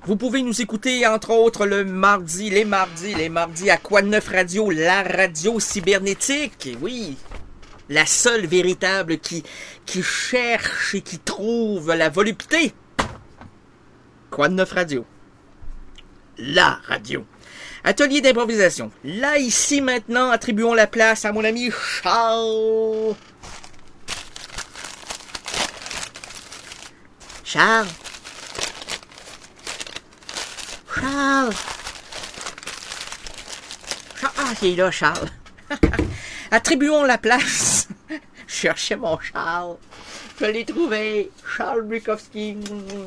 Vous pouvez nous écouter, entre autres, les mardis à Quoi de Neuf Radio, la radio cybernétique. Oui, la seule véritable qui cherche et qui trouve la volupté. Quoi de Neuf Radio. La radio. Atelier d'improvisation. Là, ici, maintenant, attribuons la place à mon ami Charles. Charles. Charles. Ah, il est là, Charles. Attribuons la place. Je cherchais mon Charles. Je l'ai trouvé. Charles Bukowski.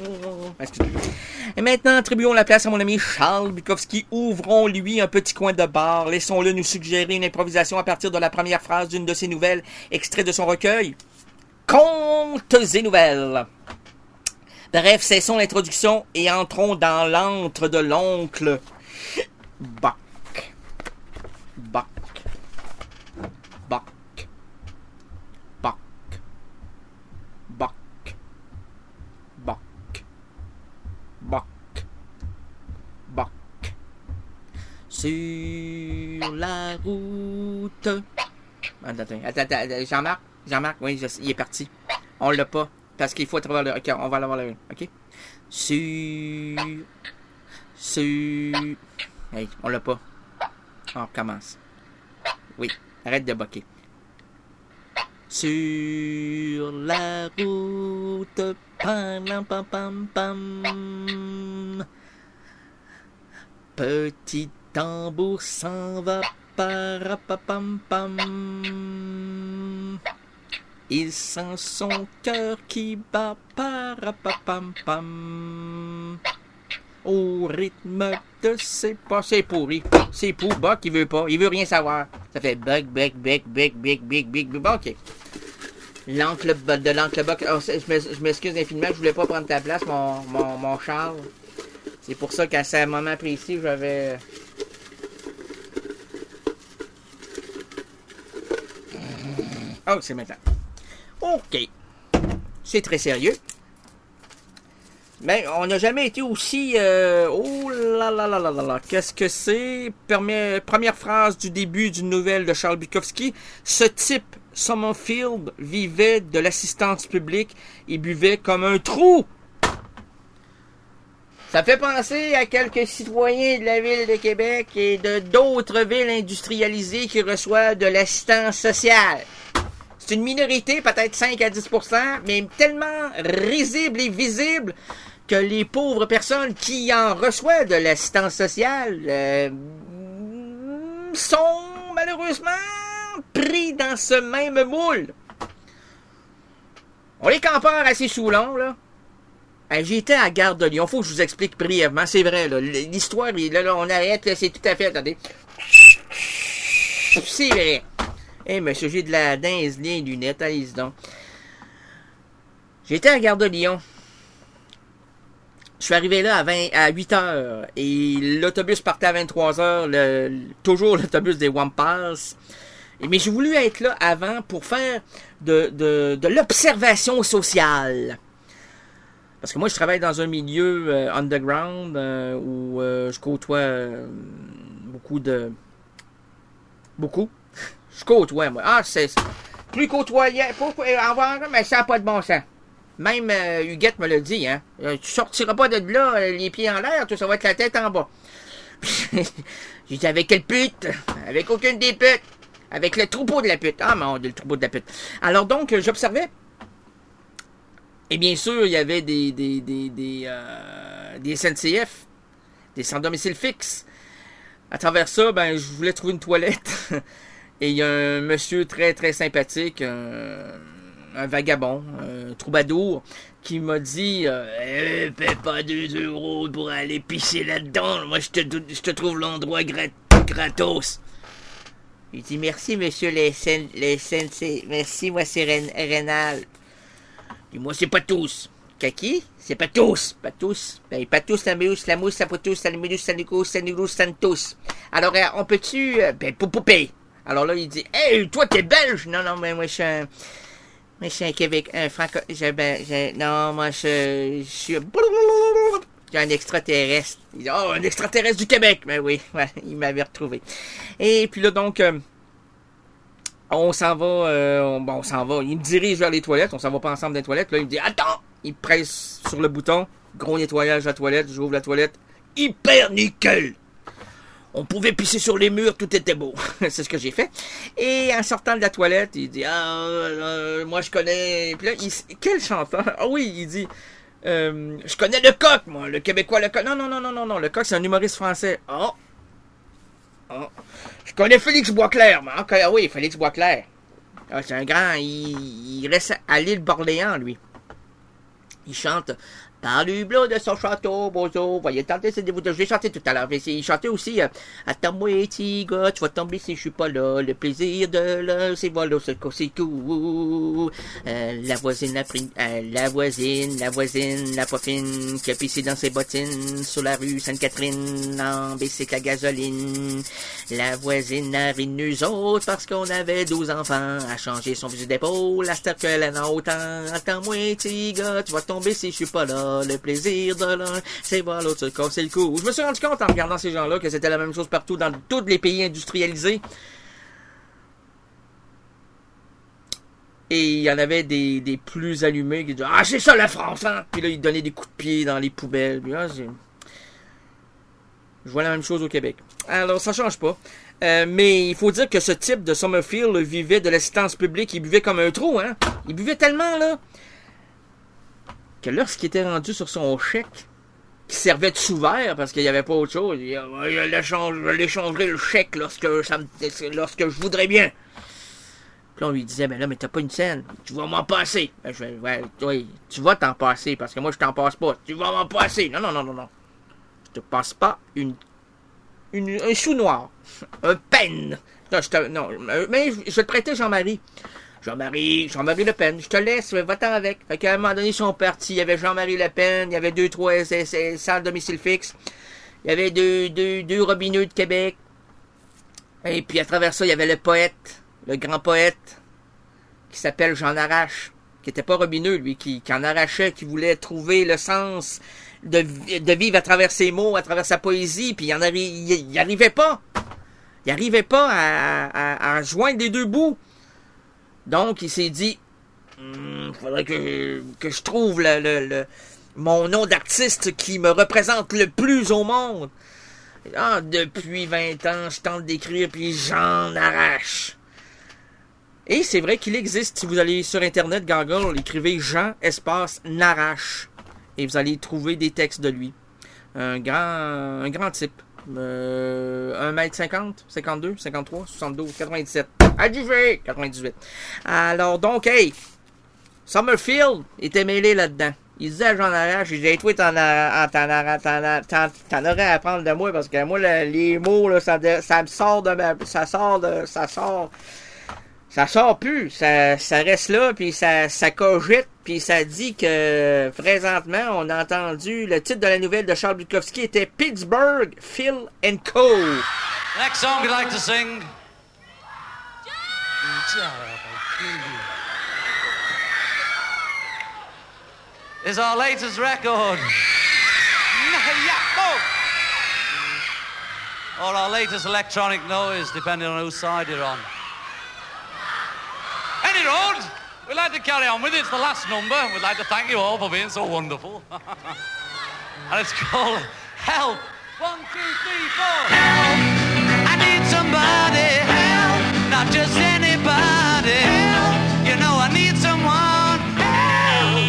Et maintenant, attribuons la place à mon ami Charles Bukowski. Ouvrons-lui un petit coin de bar. Laissons-le nous suggérer une improvisation à partir de la première phrase d'une de ses nouvelles, extrait de son recueil. Contes et nouvelles. Bref, cessons l'introduction et entrons dans l'antre de l'oncle Bach. Bach. Bach. Bach. Bach. Bach. Bach. Bach. Sur la route. Attends, Jean-Marc, oui, il est parti. On l'a pas. Parce qu'il faut travers le... Ok, on va l'avoir là. Ok? Hey, on l'a pas. On recommence. Oui, arrête de boquer. Sur la route, pam pam pam pam. Petit tambour s'en va, parapapam pam. Il sent son cœur qui bat, parapapam pam. Au rythme de ses pas. C'est pourri. C'est pour Buck, il veut pas. Il veut rien savoir. Ça fait Buck. Ok. L'oncle Buck. Oh, je m'excuse infiniment, je voulais pas prendre ta place, mon Charles. C'est pour ça qu'à ce moment précis, j'avais... Oh, c'est maintenant. OK. C'est très sérieux. Mais on n'a jamais été aussi... Oh là là là là là là. Qu'est-ce que c'est? Première phrase du début d'une nouvelle de Charles Bukowski. Ce type, Summerfield, vivait de l'assistance publique et buvait comme un trou. Ça fait penser à quelques citoyens de la ville de Québec et de d'autres villes industrialisées qui reçoivent de l'assistance sociale. C'est une minorité, peut-être 5 à 10%, mais tellement risible et visible que les pauvres personnes qui en reçoivent de l'assistance sociale sont malheureusement pris dans ce même moule. On les compare à ces Soulons, là. J'étais à Gare de Lyon. Faut que je vous explique brièvement. C'est vrai, là. L'histoire, là, on arrête, là, c'est tout à fait... Attendez. C'est vrai. Monsieur, j'ai de la dingue, les lunettes, allez-y donc. J'étais à Gare de Lyon. Je suis arrivé là à 8 heures. Et l'autobus partait à 23 heures. Toujours l'autobus des Wampas. Mais j'ai voulu être là avant pour faire de l'observation sociale. Parce que moi, je travaille dans un milieu underground où je côtoie beaucoup. Je côtoie, moi. Ah, c'est plus côtoyant. Pourquoi avoir, mais ça n'a pas de bon sens. Même Huguette me l'a dit, hein. Tu sortiras pas de là, les pieds en l'air, ça va être la tête en bas. J'ai dit avec quelle pute? Avec aucune des putes. Avec le troupeau de la pute. Ah, mon Dieu, le troupeau de la pute. Alors donc, j'observais. Et bien sûr, il y avait des SNCF, des sans domicile fixe. À travers ça, ben, je voulais trouver une toilette. Et il y a un monsieur très, très sympathique, un vagabond, un troubadour, qui m'a dit paie pas 2 € pour aller pisser là-dedans. Moi, je te trouve l'endroit gratos. Il dit merci, monsieur les SNC. Merci, moi, c'est Rénal. Et moi, c'est pas tous. Kaki, c'est pas tous. Pas tous. Ben, pas tous, la mousse, la potous, la mousse, la nigous, tous. Alors, on peut-tu... ben, poupée. Alors là, il dit, hey, toi, t'es belge? Non, mais moi, je suis un Québec, un franco... non, moi, je suis... qu'il y a un extraterrestre. Il dit, oh, un extraterrestre du Québec. Ben oui, ouais, il m'avait retrouvé. Et puis là, donc, on s'en va, on s'en va. Il me dirige vers les toilettes. On s'en va pas ensemble dans les toilettes. Là, il me dit, attends! Il presse sur le bouton. Gros nettoyage de la toilette. J'ouvre la toilette. Hyper nickel! On pouvait pisser sur les murs, tout était beau. C'est ce que j'ai fait. Et en sortant de la toilette, il dit, moi je connais... Puis là, quel chanteur? Ah oui, il dit, je connais le Coq, moi, le Québécois, le Coq. Non, le Coq, c'est un humoriste français. Oh. Je connais Félix Boisclair, moi. Ah oui, Félix Boisclair. Ah, c'est un grand, il reste à l'île d'Orléans, lui. Il chante... Dans le bleu de son château, Bozo, voyez tenter ses dévots. Je l'ai chanté tout à l'heure. Il chantait aussi attends-moi, petit gars, tu vas tomber si je suis pas là. Le plaisir de là, c'est voilà, c'est cool. La voisine a pris, la voisine, la poffine, qui a pissé dans ses bottines sur la rue Sainte-Catherine, en bicycle à gasoline. La voisine a ri de nous autres parce qu'on avait 12 enfants, a changé son fusil d'épaule, à cette heure qu'elle en a autant. Attends-moi, petit gars, tu vas tomber si je suis pas là. Le plaisir de l'un, c'est voir l'autre se casser le cou. Je me suis rendu compte en regardant ces gens-là que c'était la même chose partout dans tous les pays industrialisés. Et il y en avait des plus allumés qui disaient « Ah, c'est ça la France, hein! » Puis là, ils donnaient des coups de pied dans les poubelles. Puis, je vois la même chose au Québec. Alors, ça change pas. Mais il faut dire que ce type de Summerfield vivait de l'assistance publique. Il buvait comme un trou, hein? Il buvait tellement, là, que lorsqu'il était rendu sur son chèque, qui servait de sous-verre parce qu'il n'y avait pas autre chose, il dit, je l'échangerai le chèque lorsque je voudrais bien. Puis là, on lui disait, ben là, mais t'as pas une scène, tu vas m'en passer. Ben, oui, tu vas t'en passer parce que moi, je t'en passe pas. Tu vas m'en passer. Non. Je te passe pas un sou noir, un peine. Non, mais je vais te prêter Jean-Marie. Jean-Marie Le Pen, je te laisse, va-t'en avec. Fait qu'à un moment donné, ils sont partis. Il y avait Jean-Marie Le Pen, il y avait 2-3 salles domicile fixe. Il y avait deux robineux de Québec. Et puis à travers ça, il y avait le poète, le grand poète, qui s'appelle Jean Arrache, qui était pas robineux, lui, qui en arrachait, qui voulait trouver le sens de vivre à travers ses mots, à travers sa poésie, puis il arrivait pas. Il arrivait pas à joindre les deux bouts. Donc, il s'est dit, faudrait que je trouve mon nom d'artiste qui me représente le plus au monde. Ah, depuis 20 ans, je tente d'écrire, puis j'en arrache. Et c'est vrai qu'il existe. Si vous allez sur Internet, Google, écrivez Jean, espace, Narache. Et vous allez trouver des textes de lui. Un grand type. 1m50, 52, 53, 72, 97. Adjugé! 98. Alors donc, hey, Summerfield était mêlé là-dedans. Il disait à Jean Arrache, il disait, toi, t'en aurais à apprendre de moi, parce que moi, les mots, là, ça me sort ça sort plus, ça reste là, puis ça cogite, puis ça dit que présentement, on a entendu le titre de la nouvelle de Charles Bukowski était Pittsburgh, Phil and Co. Next song we'd like to sing. Is our latest record. Or our latest electronic noise, depending on whose side you're on. Any road, we'd like to carry on with it. It's the last number. We'd like to thank you all for being so wonderful. And it's called Help. 1, 2, 3, 4. Help! I need somebody. Help! Not just anybody. Help! You know I need someone. Help!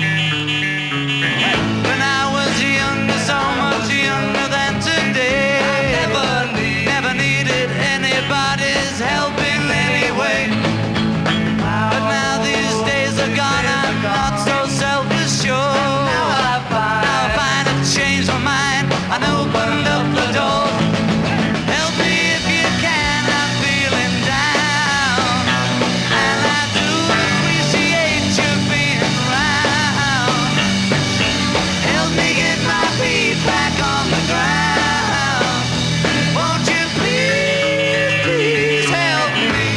When I was younger, so much younger than today, I never needed anybody's help in any way. But now these days are gone, I'm not so self-assured. Now I find I've changed my mind and opened up the door. Help me if you can, I'm feeling down, and I do appreciate you being around. Help me get my feet back on the ground. Won't you please, please help me?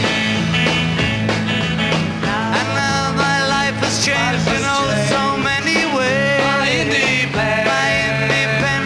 And now my life has changed in oh so many ways. My independence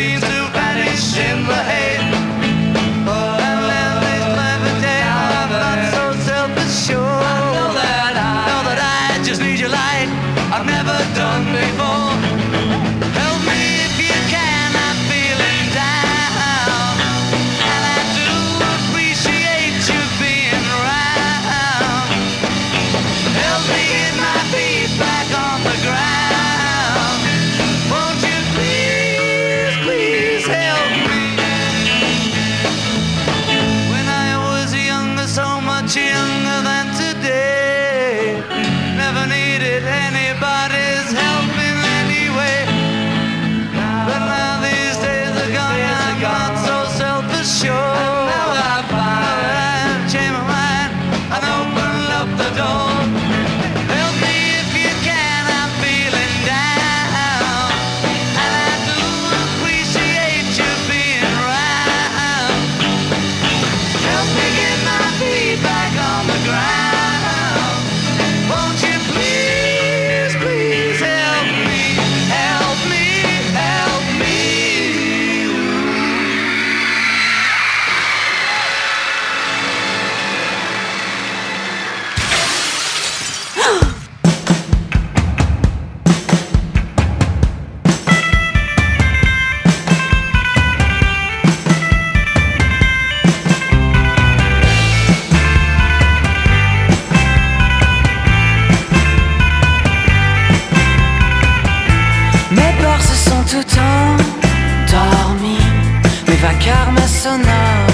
seem to vanish in the haze. And then this clever day, I'm not so self-assured. I know that I just need your light. I've never done before. Help me if you can, I'm feeling down. And I do appreciate you being around. Help me get my feet back on the ground. Won't you please, please help me? When I was younger, so much younger than today, never needed anybody's help in any way. But now these days are gone, I'm not so self-assured. Now I find that I've changed my mind and opened up the door. Help me if you can, I'm feeling down. And I do appreciate you being around. Help me get my feet back on the ground. Won't you please, please help me, help me, help me. Mes peurs se sont tout endormis, mes vacarmes sonores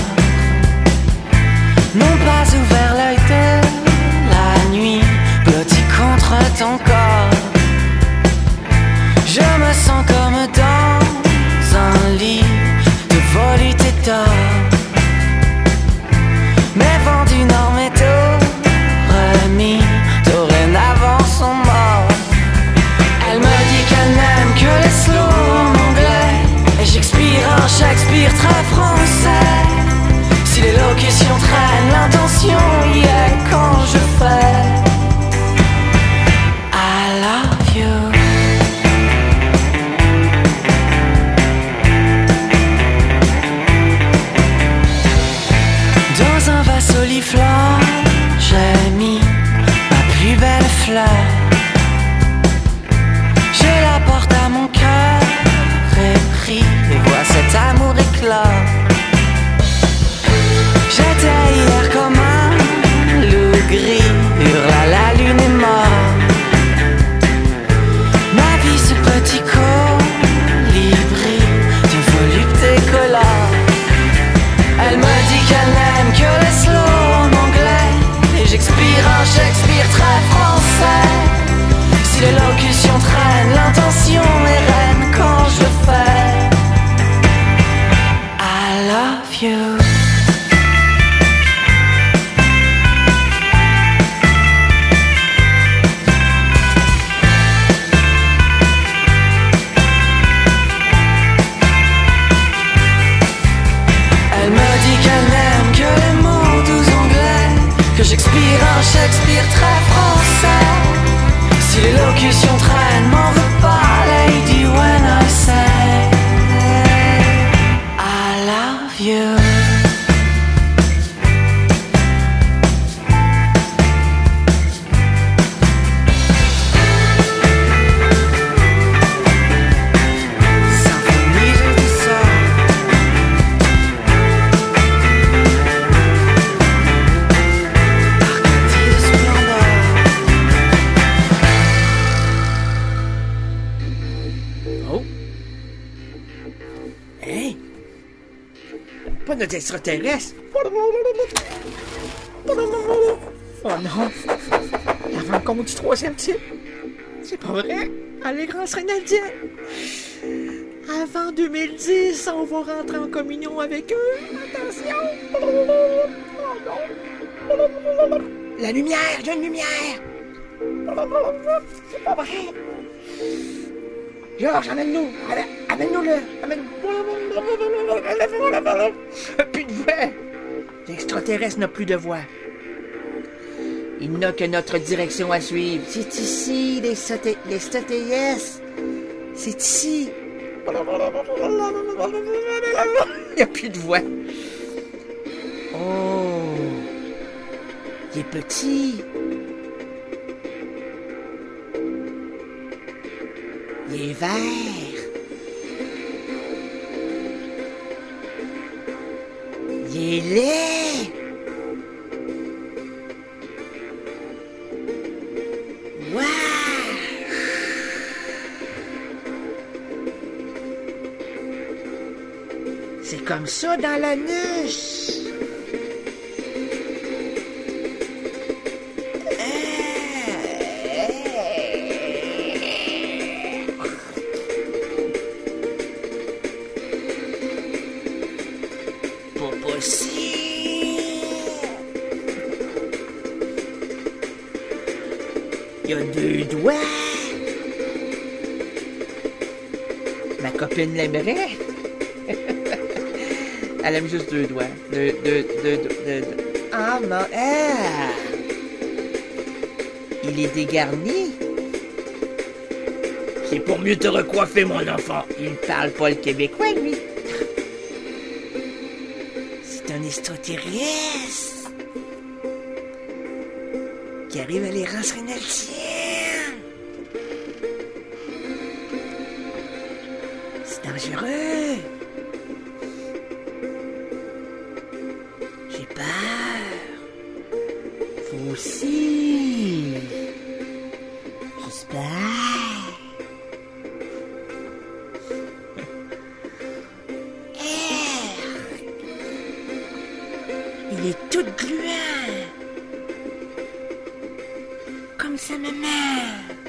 n'ont pas ouvert l'œil de la nuit, blotti contre ton corps. Je me sens comme dans un lit de volute et d'or. Mes vents du nord, mes remis, dorénavant sont morts. Elle me dit qu'elle n'aime que les slow en anglais, et j'expire un Shakespeare très français. Si l'élocution traîne, l'intention y est quand je fais I love you. Dans un vase oliflant, j'ai mis ma plus belle fleur. Je la porte à mon cœur épris et vois cet amour éclore. J'étais hier comme un loup gris, hurle à la lune est mort. Ma vie ce petit colibri de volupté colore. Elle me dit qu'elle n'aime que les slow en anglais, et j'expire un Shakespeare très français. Si l'élocution traîne, l'intention est reine quand je fais I love you. Elle me dit qu'elle n'aime que les mots doux anglais, que j'expire un Shakespeare très français. Si l'élocution traîne, m'en veux pas, lady, when I say I love you. Symphonie de douceur. Arcadie de splendeur. Oh! Hein? Pas notre extraterrestre! Oh non! La rencontre du troisième type! C'est pas vrai! Allégrance Renaldienne! Avant 2010, on va rentrer en communion avec eux! Attention! Oh non! La lumière! Il y a une lumière! C'est pas vrai! Georges, amène-nous! Amène-nous-le! Plus de voix! L'extraterrestre n'a plus de voix. Il n'a que notre direction à suivre. C'est ici, les STTS. C'est ici. Il n'y a plus de voix. Oh, il est petit. Il est vert. Il est laid. Wow. C'est comme ça dans l'anus. Pas possible. Il y a 2 doigts. Ma copine l'aimerait. Elle aime juste 2 doigts. Ah non. Ah. Il est dégarni. C'est pour mieux te recoiffer, mon enfant. Il parle pas le québécois, lui. C'est un extraterrestre qui arrive à l'errance rénaldienne. C'est dangereux. J'ai peur. Vous aussi. J'espère. Il est tout gluant. Comme sa maman.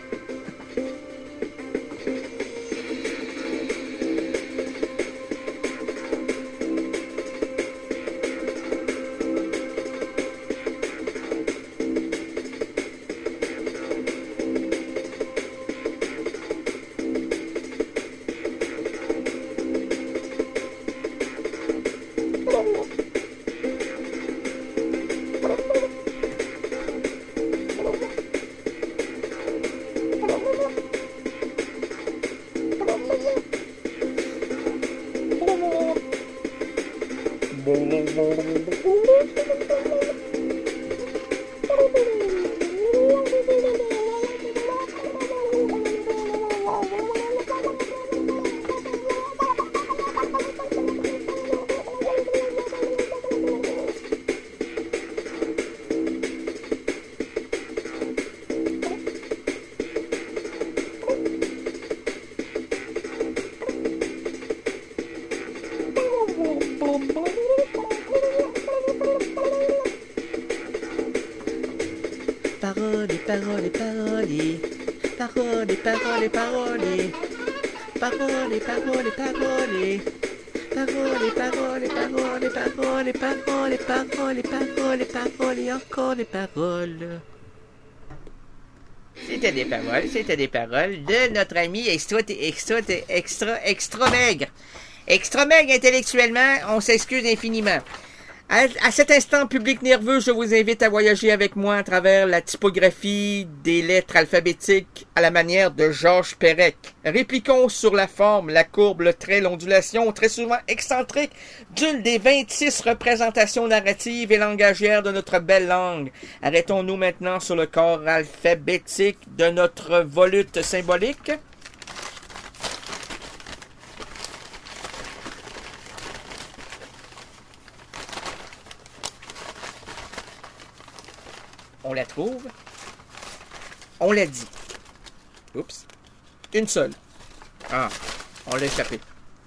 Parole, parole, parole, parole, parole, parole, parole, parole, parole, parole, parole, parole, parole, parole, parole, parole, parole, et encore des paroles. C'était des paroles de notre ami extra maigre. Extra maigre intellectuellement, on s'excuse infiniment. À cet instant, public nerveux, je vous invite à voyager avec moi à travers la typographie des lettres alphabétiques à la manière de Georges Perec. Répliquons sur la forme, la courbe, le trait, l'ondulation, très souvent excentrique, d'une des 26 représentations narratives et langagières de notre belle langue. Arrêtons-nous maintenant sur le corps alphabétique de notre volute symbolique. On la trouve. On l'a dit. Oups. Une seule. Ah, on l'a échappé.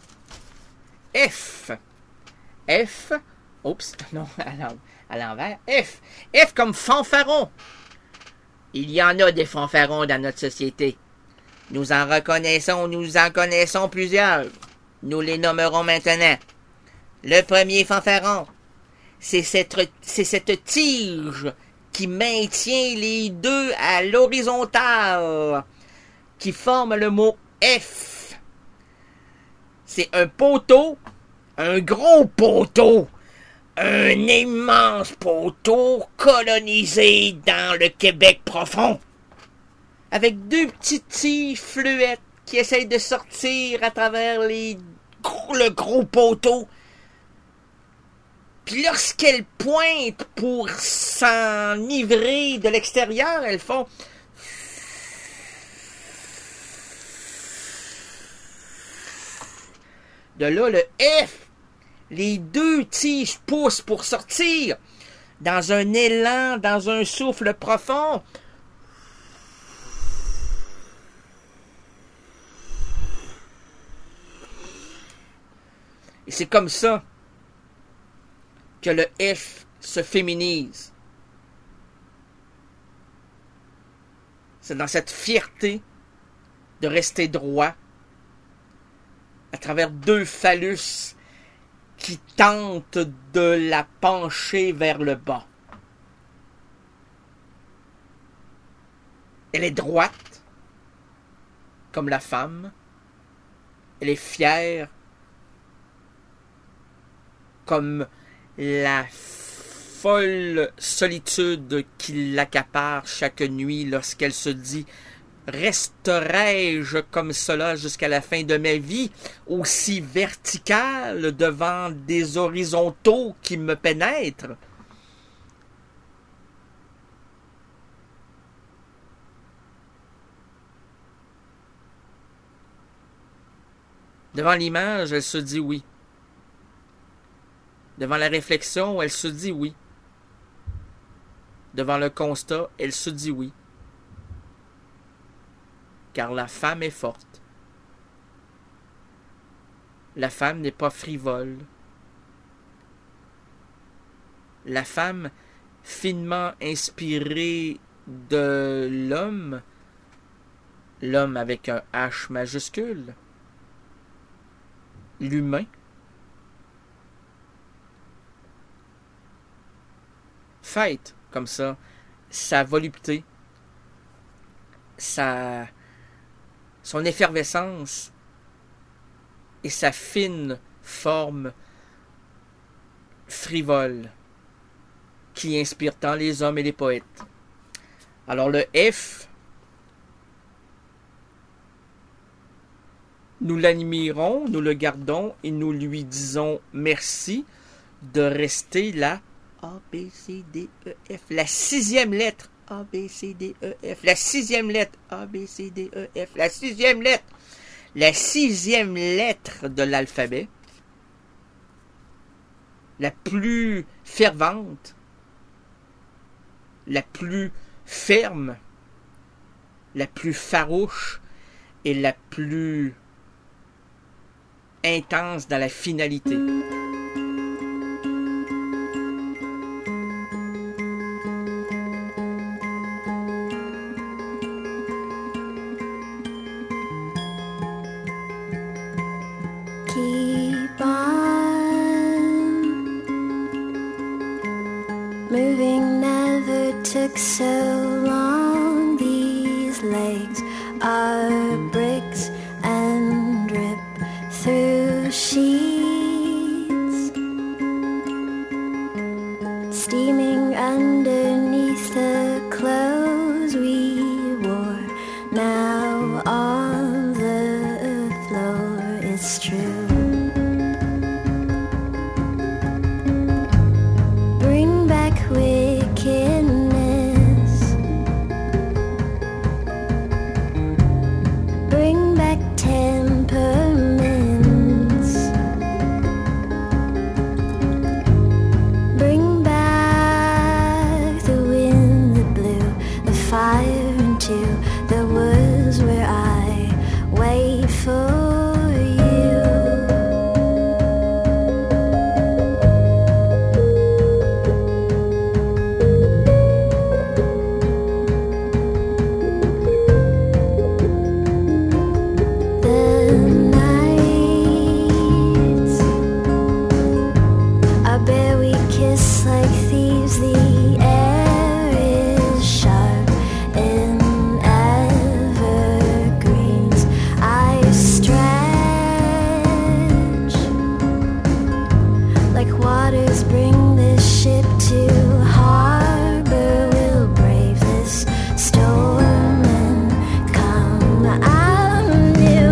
F. F. Oups. Non, à l'envers. F. F comme fanfaron. Il y en a des fanfarons dans notre société. Nous en connaissons plusieurs. Nous les nommerons maintenant. Le premier fanfaron, c'est cette tige qui maintient les deux à l'horizontale, qui forme le mot F. C'est un poteau, un gros poteau, un immense poteau colonisé dans le Québec profond, avec deux petites tiges fluettes qui essaye de sortir à travers le gros poteau. Puis lorsqu'elles pointent pour s'enivrer de l'extérieur, elles font... De là, le F, les deux tiges poussent pour sortir dans un élan, dans un souffle profond. Et c'est comme ça que le F se féminise. C'est dans cette fierté de rester droit à travers deux phallus qui tentent de la pencher vers le bas. Elle est droite, comme la femme. Elle est fière, comme la folle solitude qui l'accapare chaque nuit lorsqu'elle se dit « Resterai-je comme cela jusqu'à la fin de ma vie, aussi verticale devant des horizontaux qui me pénètrent? » Devant l'image, elle se dit oui. Devant la réflexion, elle se dit oui. Devant le constat, elle se dit oui. Car la femme est forte. La femme n'est pas frivole. La femme, finement inspirée de l'homme avec un H majuscule, l'humain, fête comme ça sa volupté, son effervescence et sa fine forme frivole qui inspire tant les hommes et les poètes. Alors le F, nous l'admirons, nous le gardons et nous lui disons merci de rester là. A, B, C, D, E, F. La sixième lettre. A, B, C, D, E, F. La sixième lettre. A, B, C, D, E, F. La sixième lettre. La sixième lettre de l'alphabet. La plus fervente. La plus ferme. La plus farouche. Et la plus intense dans la finalité. Keep on moving, never took so long. These legs are bricks and drip through sheets, steaming underneath the clothes we wore. Now on the floor, it's true. Bring back wickedness, bring back temperaments, bring back the wind that blew the fire into the woods where I wait for storm and come out new.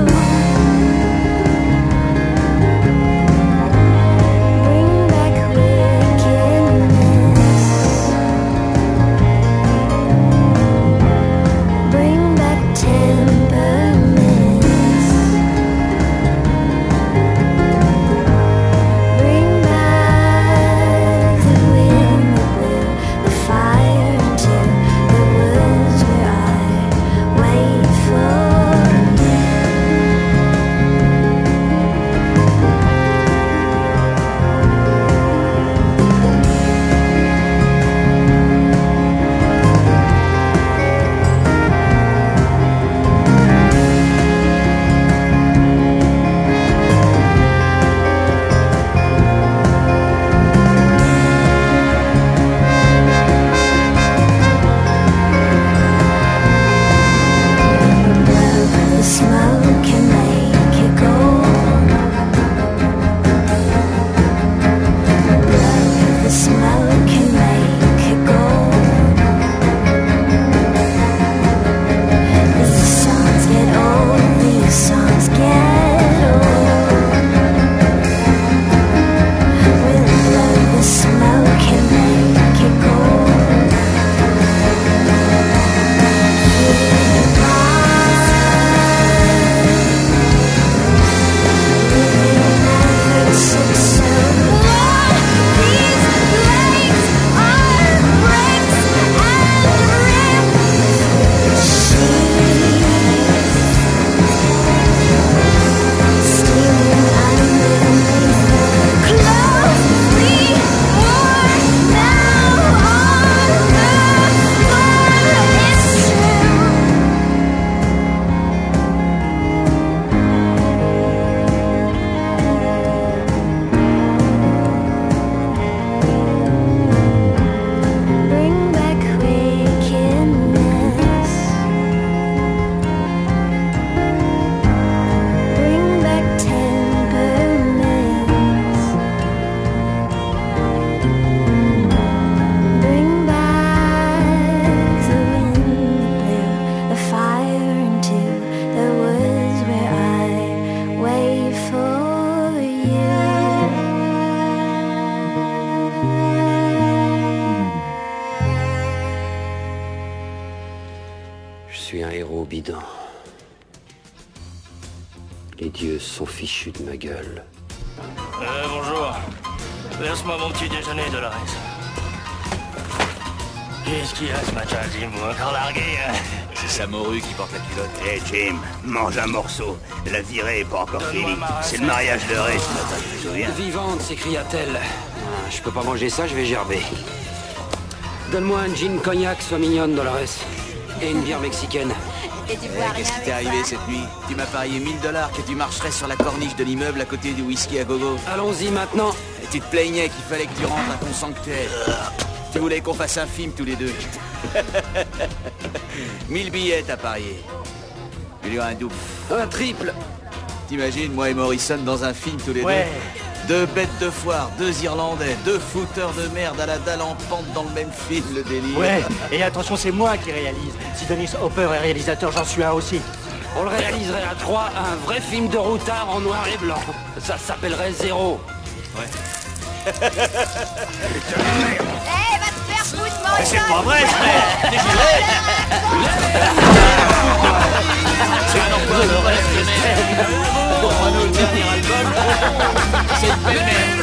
bidon. Les dieux sont fichus de ma gueule. Bonjour. Verse-moi mon petit déjeuner, Dolores. Qu'est-ce qu'il y a ce matin, Jim? Vous encore largué, hein? C'est sa morue qui porte la culotte. Hé Jim, mange un morceau. La virée est pas encore finie. C'est le mariage de Ray ce matin, tu te souviens? Vivante, s'écria-t-elle. Ah, je peux pas manger ça, je vais gerber. Donne-moi un gin cognac, sois mignonne, Dolores. Et une bière mexicaine. Et tu bois rien Qu'est-ce qui t'est avec arrivé ça? cette nuit? Tu m'as parié $1000 que tu marcherais sur la corniche de l'immeuble à côté du whisky à gogo. Allons-y maintenant. Et tu te plaignais qu'il fallait que tu rentres à ton sanctuaire. Tu voulais qu'on fasse un film tous les deux. 1000 billets t'as parié. Il y aura un double. Un triple. T'imagines, moi et Morrison dans un film tous les Ouais. deux? 2 bêtes de foire, 2 Irlandais, 2 fouteurs de merde à la dalle en pente dans le même film, le délire. Ouais, et attention, c'est moi qui réalise. Si Dennis Hopper est réalisateur, j'en suis un aussi. On le réaliserait à 3, un vrai film de routard en noir et blanc. Ça s'appellerait Zéro. Eh, va te faire foutre, mon C'est pas vrai, frère! T'es juré! C'est un emploi de rêve de merde. Pour nous, le dernier album, c'est une belle merde.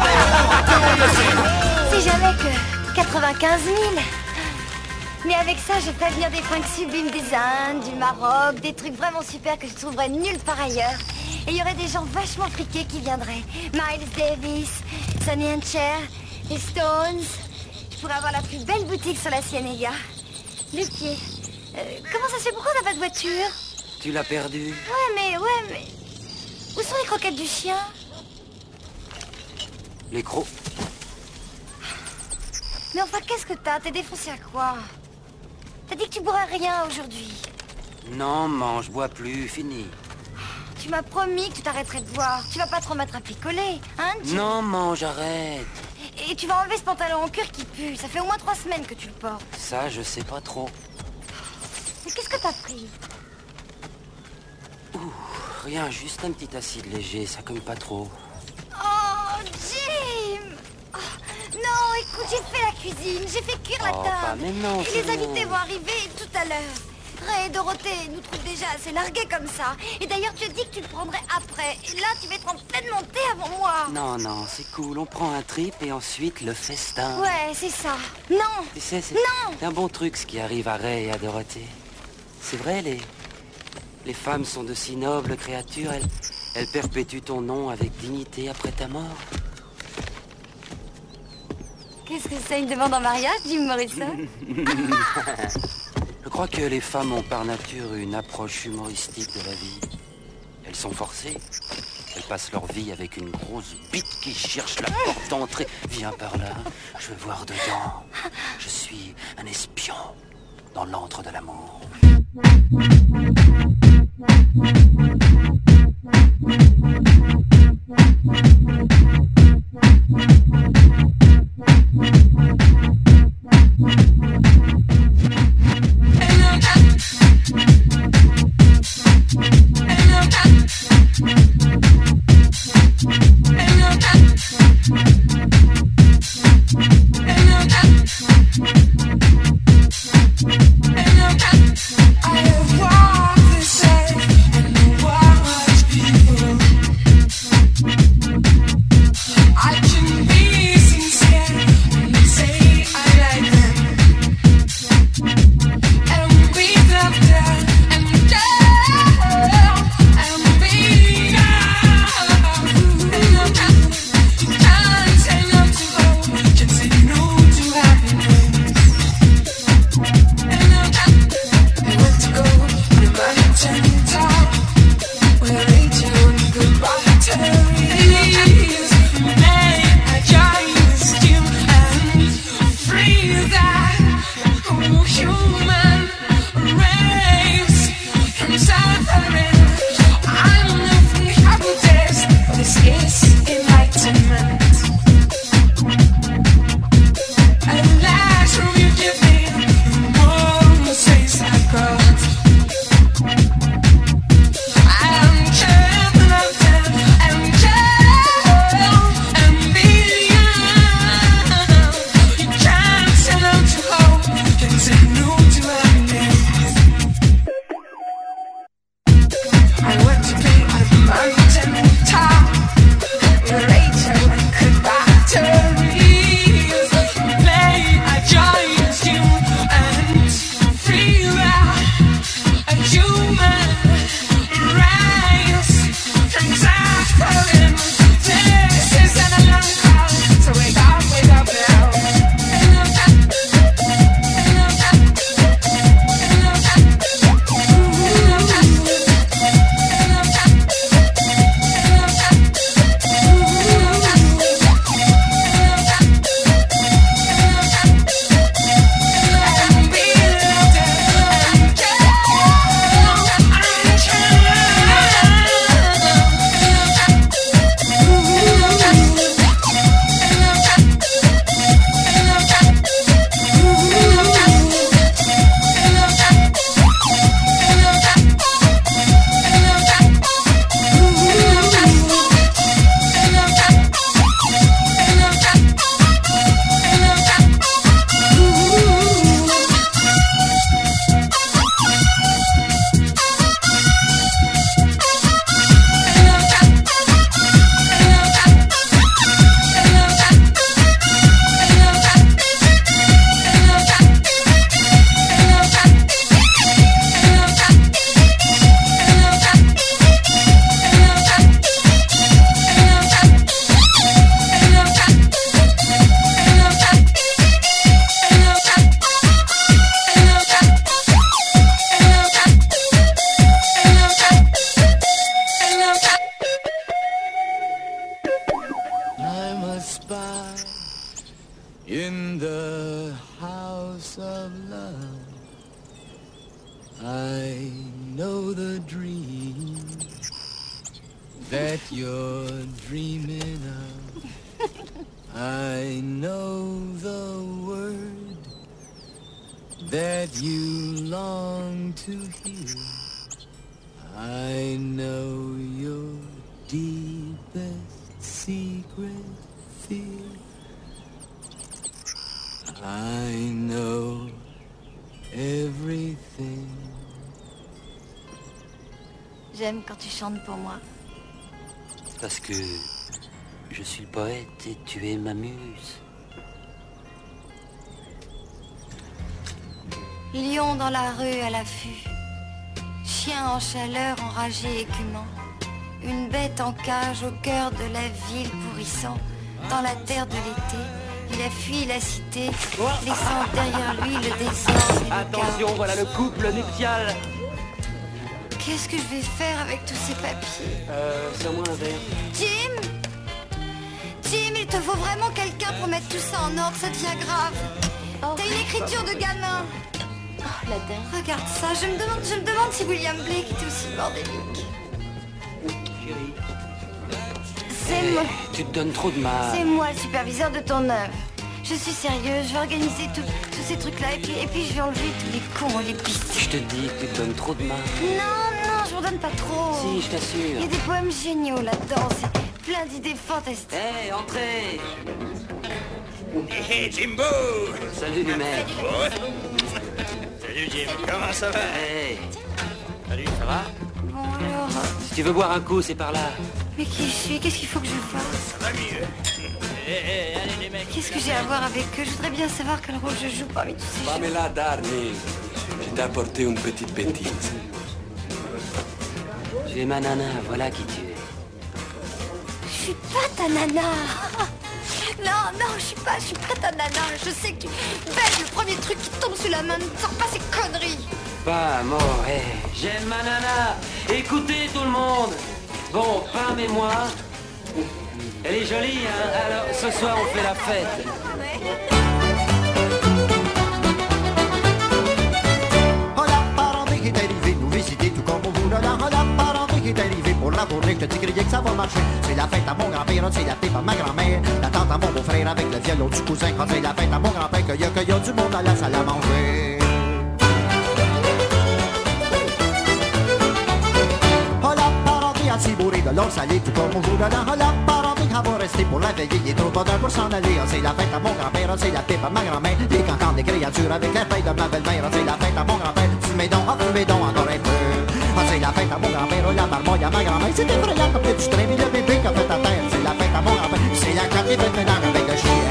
C'est jamais que 95 000. Mais avec ça, je fais venir des fringues sublimes des Indes, du Maroc, des trucs vraiment super que je trouverais nulle part ailleurs. Et il y aurait des gens vachement friqués qui viendraient. Miles Davis, Sonny and Cher, les Stones. Je pourrais avoir la plus belle boutique sur la Ciénéga. Le pied. Comment ça se fait? Pourquoi on n'a pas de voiture? Tu l'as perdu. Ouais, mais... Où sont les croquettes du chien? Les crocs. Mais enfin, qu'est-ce que t'as? T'es défoncé à quoi? T'as dit que tu boirais rien aujourd'hui. Non, mange, bois plus, fini. Tu m'as promis que tu t'arrêterais de boire. Tu vas pas te remettre à picoler, hein, Jim? Non, mange, arrête. Et tu vas enlever ce pantalon en cuir qui pue. Ça fait au moins 3 semaines que tu le portes. Ça, je sais pas trop. Mais qu'est-ce que t'as pris? Rien, juste un petit acide léger, ça cogne pas trop. Oh, Jim! Oh, non, écoute, j'ai fait la cuisine. J'ai fait cuire la Oh, table. bah, mais non, Et c'est les invités bon. vont arriver tout à l'heure. Ray et Dorothée nous trouvent déjà assez largués comme ça. Et d'ailleurs, tu as dit que tu le prendrais après. Et là, tu vas être en pleine montée avant moi. Non, non, c'est cool, on prend un trip et ensuite le festin. Ouais, c'est ça. Non! Tu sais, Non. c'est un bon truc ce qui arrive à Ray et à Dorothée. C'est vrai, les femmes sont de si nobles créatures, elles perpétuent ton nom avec dignité après ta mort. Qu'est-ce que c'est, une demande en mariage, Jim Morrison? Je crois que les femmes ont par nature une approche humoristique de la vie. Elles sont forcées. Elles passent leur vie avec une grosse bite qui cherche la porte d'entrée. Viens par là, je veux voir dedans. Je suis un espion dans l'antre de l'amour. by in the house of love. I know the dream that you're dreaming of. I know the word that you long to hear. I know your deepest secret fear. I know everything. J'aime quand tu chantes pour moi. Parce que je suis le poète et tu es ma muse. Lion dans la rue à l'affût. Chien en chaleur, enragé, écumant. Une bête en cage au cœur de la ville pourrissant. Dans la terre de l'été, il a fui la cité, laissant derrière lui le désordre et le Attention, chaos. voilà le couple nuptial. Qu'est-ce que je vais faire avec tous ces papiers? Serre-moi un verre. Jim, il te faut vraiment quelqu'un pour mettre tout ça en ordre, ça devient grave. T'as une écriture de gamin. La dingue. Regarde ça, je me demande si William Blake était aussi bordélique. Chérie. C'est moi. Tu te donnes trop de mal. C'est moi le superviseur de ton œuvre. Je suis sérieuse, je vais organiser tous ces trucs-là et puis je vais enlever tous les cons et les pistes. Je te dis que tu te donnes trop de mal. Non, je m'en donne pas trop. Si, je Il y a t'assure. des poèmes géniaux là-dedans, c'est plein d'idées fantastiques. Hé, entrez. Hé, Jimbo! Salut les mecs. Salut, Jim. Comment ça va? Hey, Salut, ça va? Bon alors, si tu veux boire un coup, c'est par là. mais qui je suis? Qu'est-ce qu'il faut que je fasse? Ça va mieux. Allez les mecs. Qu'est-ce que j'ai à voir avec eux? Je voudrais bien savoir quel rôle je joue parmi tous ces gens. Pamela, darling, je t'ai apporté une petite bêtise. Tu es ma nana, voilà qui tu es. Je suis pas ta nana. Non, je suis pas ta nana. Je sais que tu baises le premier truc qui tombe sous la main. Ne sors pas ces conneries. Pas mort, hé. J'aime ma nana. Écoutez tout le monde. Bon, Pam et moi. Elle est jolie, hein? Alors, ce soir, on fait la fête. Oh la parenté qui est arrivée, nous visiter tout comme on voulait. Oh la parenté qui est arrivée pour la tournée, je te dis crier que ça va marcher. C'est la fête à mon grand-père, c'est la pipe à ma grand-mère. La tante à mon beau-frère avec le violon du cousin. Quand c'est la fête à mon grand-père, qu'il y a du monde à la salle à manger. Oh la parenté a si bourré de l'or salé, tout comme on voulait. Oh la parenté qui va rester pour la veille, il est trop bonheur pour s'en aller. Oh, c'est la fête à mon grand-père, c'est la pipe à ma grand-mère. Les cancans des créatures avec la paille de ma belle-mère. C'est la fête à mon grand-père, fumez donc encore un peu. Oh, c'est la fête à mon grand-père, la marmoille à ma grand-mère. C'est effrayant comme petit train, mais le bébé qui a fait à terre. C'est la fête à mon grand-père, c'est la cote qui fait ménage avec le chien.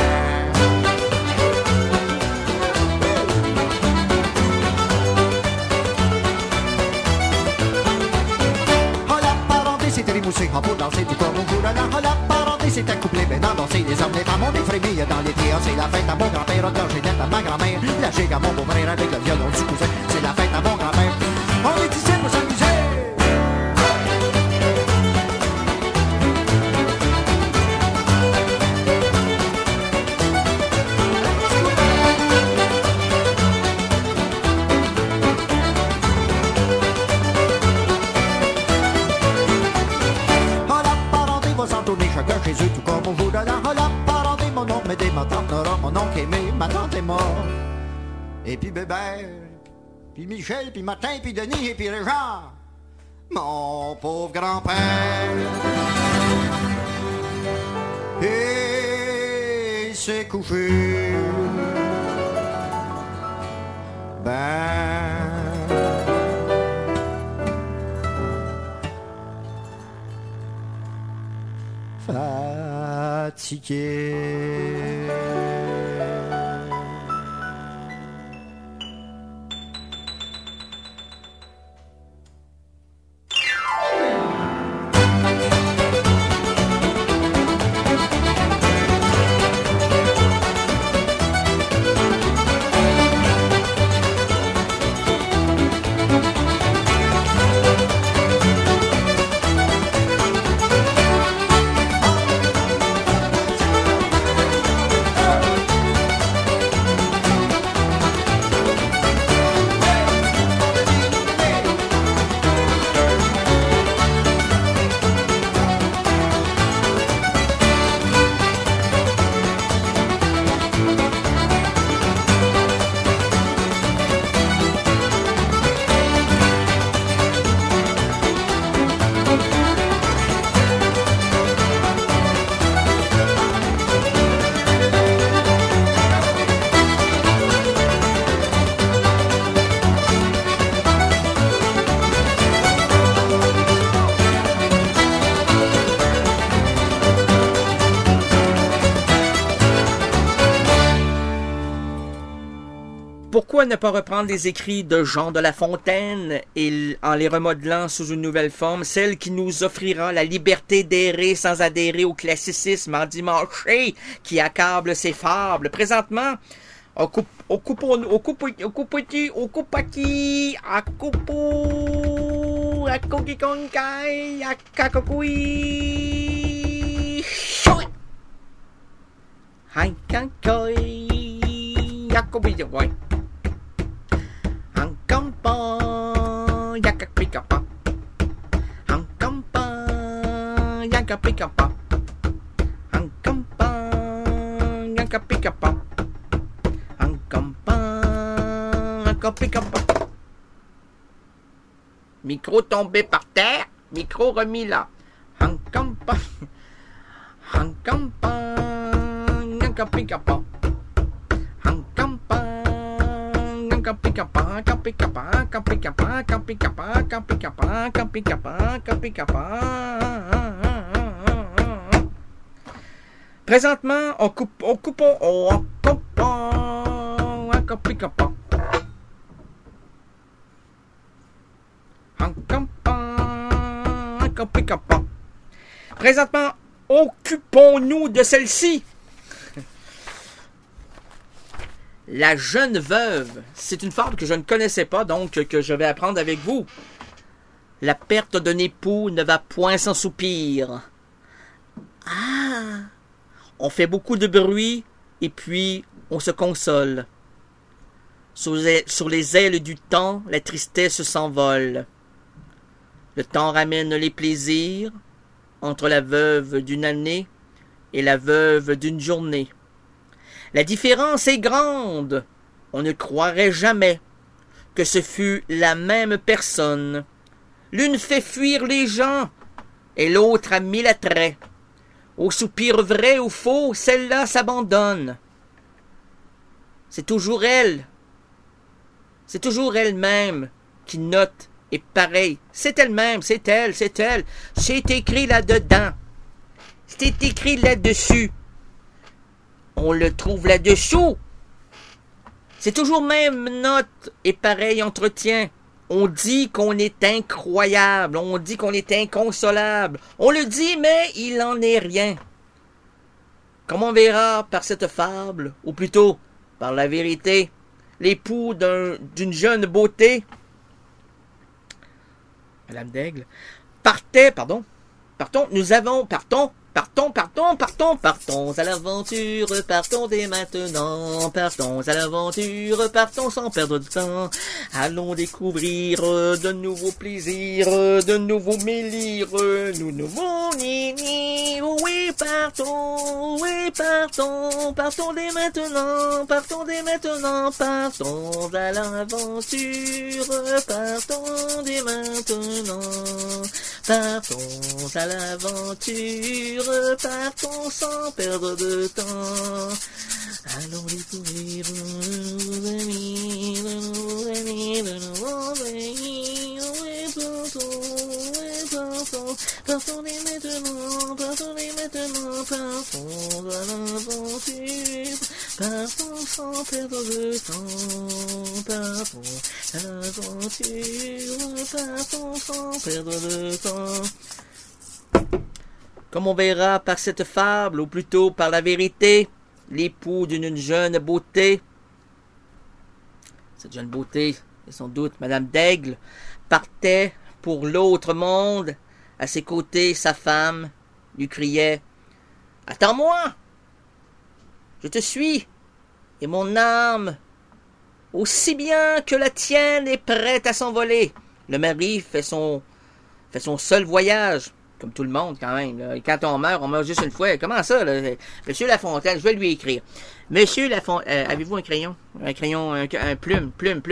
Oh la parenté s'est rimoussée en pour danser tout comme on voulait. Oh la parenté s'est accouplée, mais dans danser les hommes, les femmes, on est frémilles dans les pieds. Oh, c'est la fête à mon grand-père, quand Ginette à ma grand-mère. La gigue à mon beau-frère avec le violon du cousin. C'est la fête à mon grand-père. On est ici pour s'amuser. Oh la parenté va s'en tourner chacun chez eux tout comme on voulait. Oh la parenté, mon oncle m'aidait, ma tante Nora, mon oncle aimé, ma tante est mort. Et puis Bébert, puis Michel, puis Martin, puis Denis, et puis Régent. Mon pauvre grand-père. Et s'est couché. Fatigué. pourquoi ne pas reprendre les écrits de Jean de La Fontaine et en les remodelant sous une nouvelle forme, celle qui nous offrira la liberté d'errer sans adhérer au classicisme endimanché qui accable ses fables. Présentement, ouais. Ang kampa yakapikapa. Ang kampa yakapikapa. Ang kampa yakapikapa. Ang kampa yakapikapa. Micro tombé par terre, micro remis là. Ang kampa yakapikapa. Présentement, on coupe. Présentement, occupons-nous de celle-ci. La jeune veuve, c'est une fable que je ne connaissais pas, donc que je vais apprendre avec vous. La perte d'un époux ne va point sans soupir. Ah! On fait beaucoup de bruit, et puis on se console. Sur les ailes du temps, la tristesse s'envole. Le temps ramène les plaisirs entre la veuve d'une année et la veuve d'une journée. La différence est grande. On ne croirait jamais que ce fût la même personne. L'une fait fuir les gens et l'autre a mille attraits. Au soupir vrai ou faux, celle-là s'abandonne. C'est toujours elle. C'est toujours elle-même qui note et pareil. C'est elle-même, c'est elle. C'est écrit là-dedans. C'est écrit là-dessus. On le trouve là-dessous. C'est toujours même note et pareil entretien. On dit qu'on est incroyable, on dit qu'on est inconsolable. On le dit, mais il n'en est rien. Comme on verra par cette fable, ou plutôt par la vérité, l'époux d'une jeune beauté, Madame Daigle, partons à l'aventure, partons dès maintenant, partons à l'aventure, partons sans perdre de temps, allons découvrir de nouveaux plaisirs, de nouveaux mélires, nous nouveaux nini, oui partons dès maintenant, partons à l'aventure, partons dès maintenant, partons à l'aventure, partons sans perdre de temps. Allons découvrir de nouveaux amis, de nouveaux amis, de nouveaux pays. Oui, partons dès maintenant, partons à l'aventure, partons sans perdre de temps. Partons à l'aventure, partons sans perdre de temps. Comme on verra par cette fable, ou plutôt par la vérité, l'époux d'une jeune beauté, cette jeune beauté, c'est sans doute Madame Daigle, partait pour l'autre monde. À ses côtés, sa femme lui criait « Attends-moi! Je te suis, et mon âme, aussi bien que la tienne, est prête à s'envoler. » Le mari fait son seul voyage. Comme tout le monde, quand même. Là. Quand on meurt juste une fois. Comment ça, là? Monsieur Lafontaine, je vais lui écrire. Monsieur Lafontaine, avez-vous un crayon? Un crayon, un plume.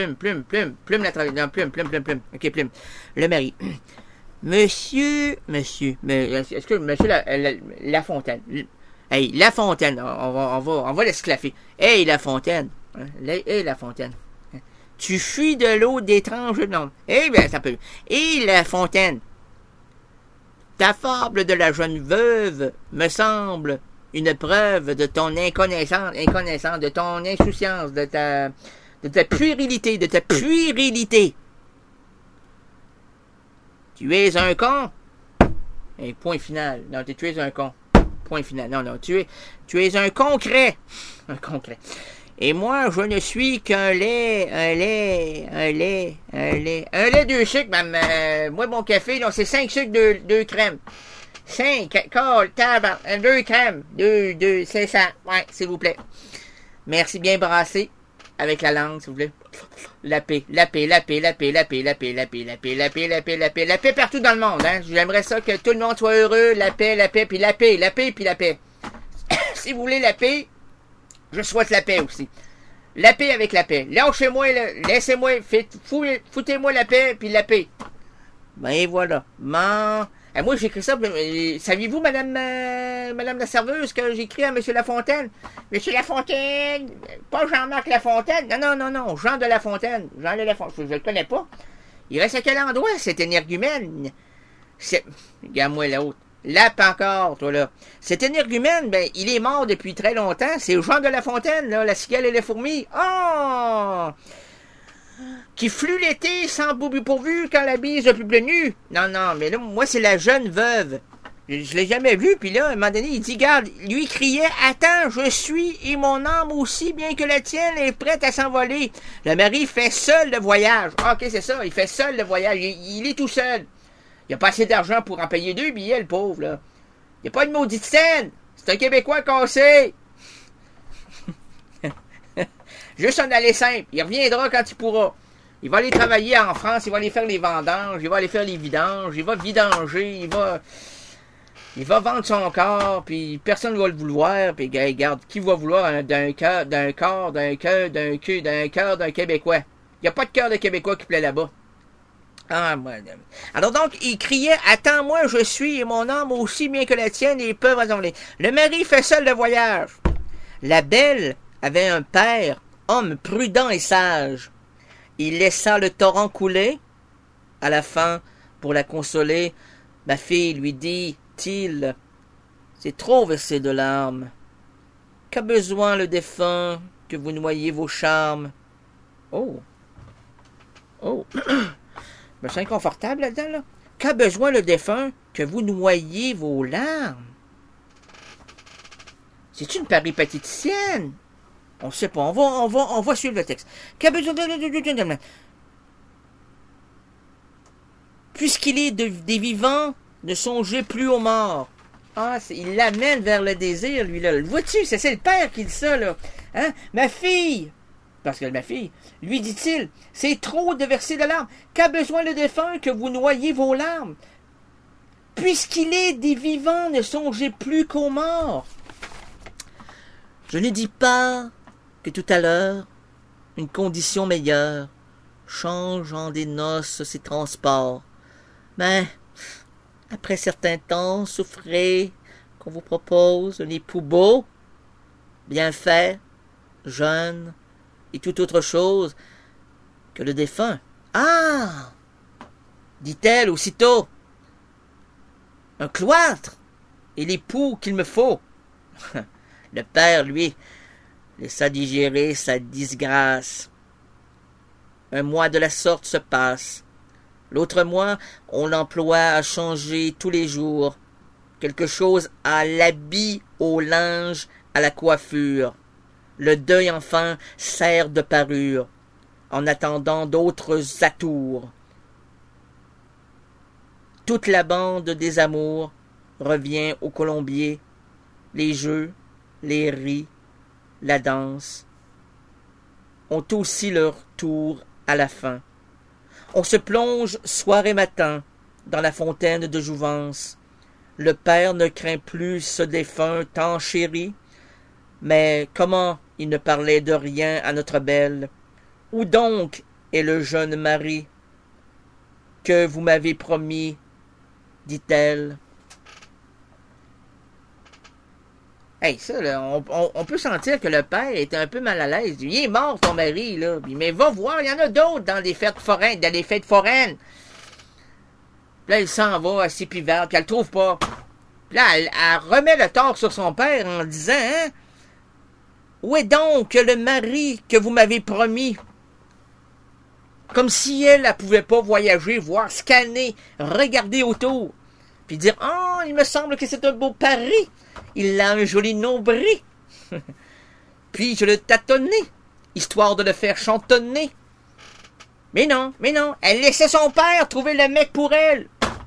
Ok, plume. Le mari. Monsieur, est-ce que monsieur Lafontaine? Hey, Lafontaine, on va l'esclaffer. Hey, Lafontaine. Hey, Lafontaine. Tu fuis de l'eau d'étrange, non? Eh bien, ça peut. Hey, Lafontaine. Ta fable de la jeune veuve me semble une preuve de ton inconnaissance, de ton insouciance, de De ta puérilité, de ta puérilité. Tu es un con. Et point final. Non, tu es un con. Point final. Non, tu es un concret. Un concret. Et moi, je ne suis qu'un lait 2 sucres, moi, mon café, non, c'est 5 sucres, 2 crèmes. 5, 2 crèmes, 2, c'est ça. Ouais, s'il vous plaît. Merci, bien brassé. Avec la langue, s'il vous plaît. La paix partout dans le monde, hein. J'aimerais ça que tout le monde soit heureux. La paix, puis la paix. Si vous voulez la paix, je souhaite la paix aussi. La paix avec la paix. Lâchez-moi, laissez-moi, foutez-moi la paix, puis la paix. Ben voilà. Moi, j'ai écrit ça. Saviez-vous, madame la serveuse, que j'ai écrit à monsieur Lafontaine? Monsieur Lafontaine, pas Jean-Marc Lafontaine. Non, Jean de Lafontaine. Jean de Lafontaine, je le connais pas. Il reste à quel endroit, cet énergumène? Regarde-moi l'autre. Lape encore, toi, là. Cet énergumène, ben, il est mort depuis très longtemps. C'est Jean de Lafontaine, là, la cigale et les fourmis. Oh! Qui flût l'été sans boubou pourvu quand la bise a plus plu. Non, mais là, moi, c'est la jeune veuve. Je l'ai jamais vu, puis là, à un moment donné, il dit, garde, lui, il criait, attends, je suis, et mon âme aussi, bien que la tienne est prête à s'envoler. Le mari fait seul le voyage. Ah, ok, c'est ça, il fait seul le voyage. Il est tout seul. Il n'y a pas assez d'argent pour en payer 2 billets, le pauvre, là. Il n'y a pas de maudite scène. C'est un Québécois cassé. Juste un aller simple. Il reviendra quand il pourra. Il va aller travailler en France, il va aller faire les vendanges, il va aller faire les vidanges, il va vidanger, il va vendre son corps, puis personne ne va le vouloir, puis regarde, qui va vouloir d'un cœur d'un Québécois? Il n'y a pas de cœur de Québécois qui plaît là-bas. Ah, moi. Alors donc, il criait, attends-moi, je suis, et mon âme aussi bien que la tienne, et peuvent rassembler. Le mari fait seul le voyage. La belle avait un père, homme prudent et sage. Il laissa le torrent couler. À la fin, pour la consoler, ma fille lui dit-il, c'est trop verser de larmes. Qu'a besoin le défunt que vous noyiez vos charmes? Oh. Je me sens inconfortable là-dedans, là. Qu'a besoin le défunt que vous noyiez vos larmes? C'est une péripatéticienne. On sait pas, on va suivre le texte. Qu'a besoin de... Puisqu'il est des vivants, ne songez plus aux morts. Ah, il l'amène vers le désir, lui, là. Le vois-tu, c'est le père qui dit ça, là. Hein? Ma fille, parce que ma fille, lui dit-il, c'est trop de verser de larmes. Qu'a besoin le défunt que vous noyiez vos larmes? Puisqu'il est des vivants, ne songez plus qu'aux morts. Je ne dis pas que tout à l'heure, une condition meilleure change en des noces ses transports. Mais, après certain temps, souffrez qu'on vous propose un époux beau, bien fait, jeune, et toute autre chose que le défunt. Ah! Dit-elle aussitôt, un cloître et l'époux qu'il me faut. Le père, lui, laissa digérer sa disgrâce. Un mois de la sorte se passe. L'autre mois, on l'emploie à changer tous les jours quelque chose à l'habit, au linge, à la coiffure. Le deuil, enfin, sert de parure, en attendant d'autres atours. Toute la bande des amours revient au colombier, les jeux, les ris, la danse ont aussi leur tour à la fin. On se plonge soir et matin dans la fontaine de jouvence. Le père ne craint plus ce défunt tant chéri, mais comment il ne parlait de rien à notre belle? Où donc est le jeune mari que vous m'avez promis, dit-elle. Hey, ça, là, on peut sentir que le père est un peu mal à l'aise. Il est mort, ton mari, là. Mais va voir, il y en a d'autres dans les fêtes foraines, Puis là, il s'en va à ses pivards, puis elle le trouve pas. Puis là, elle remet le tort sur son père en disant, hein? Où est donc le mari que vous m'avez promis? Comme si elle pouvait pas voyager, voir, scanner, regarder autour. Puis dire, oh, il me semble que c'est un beau pari. Il a un joli nombril. Puis je le tâtonnais, histoire de le faire chantonner. Mais non, elle laissait son père trouver le mec pour elle.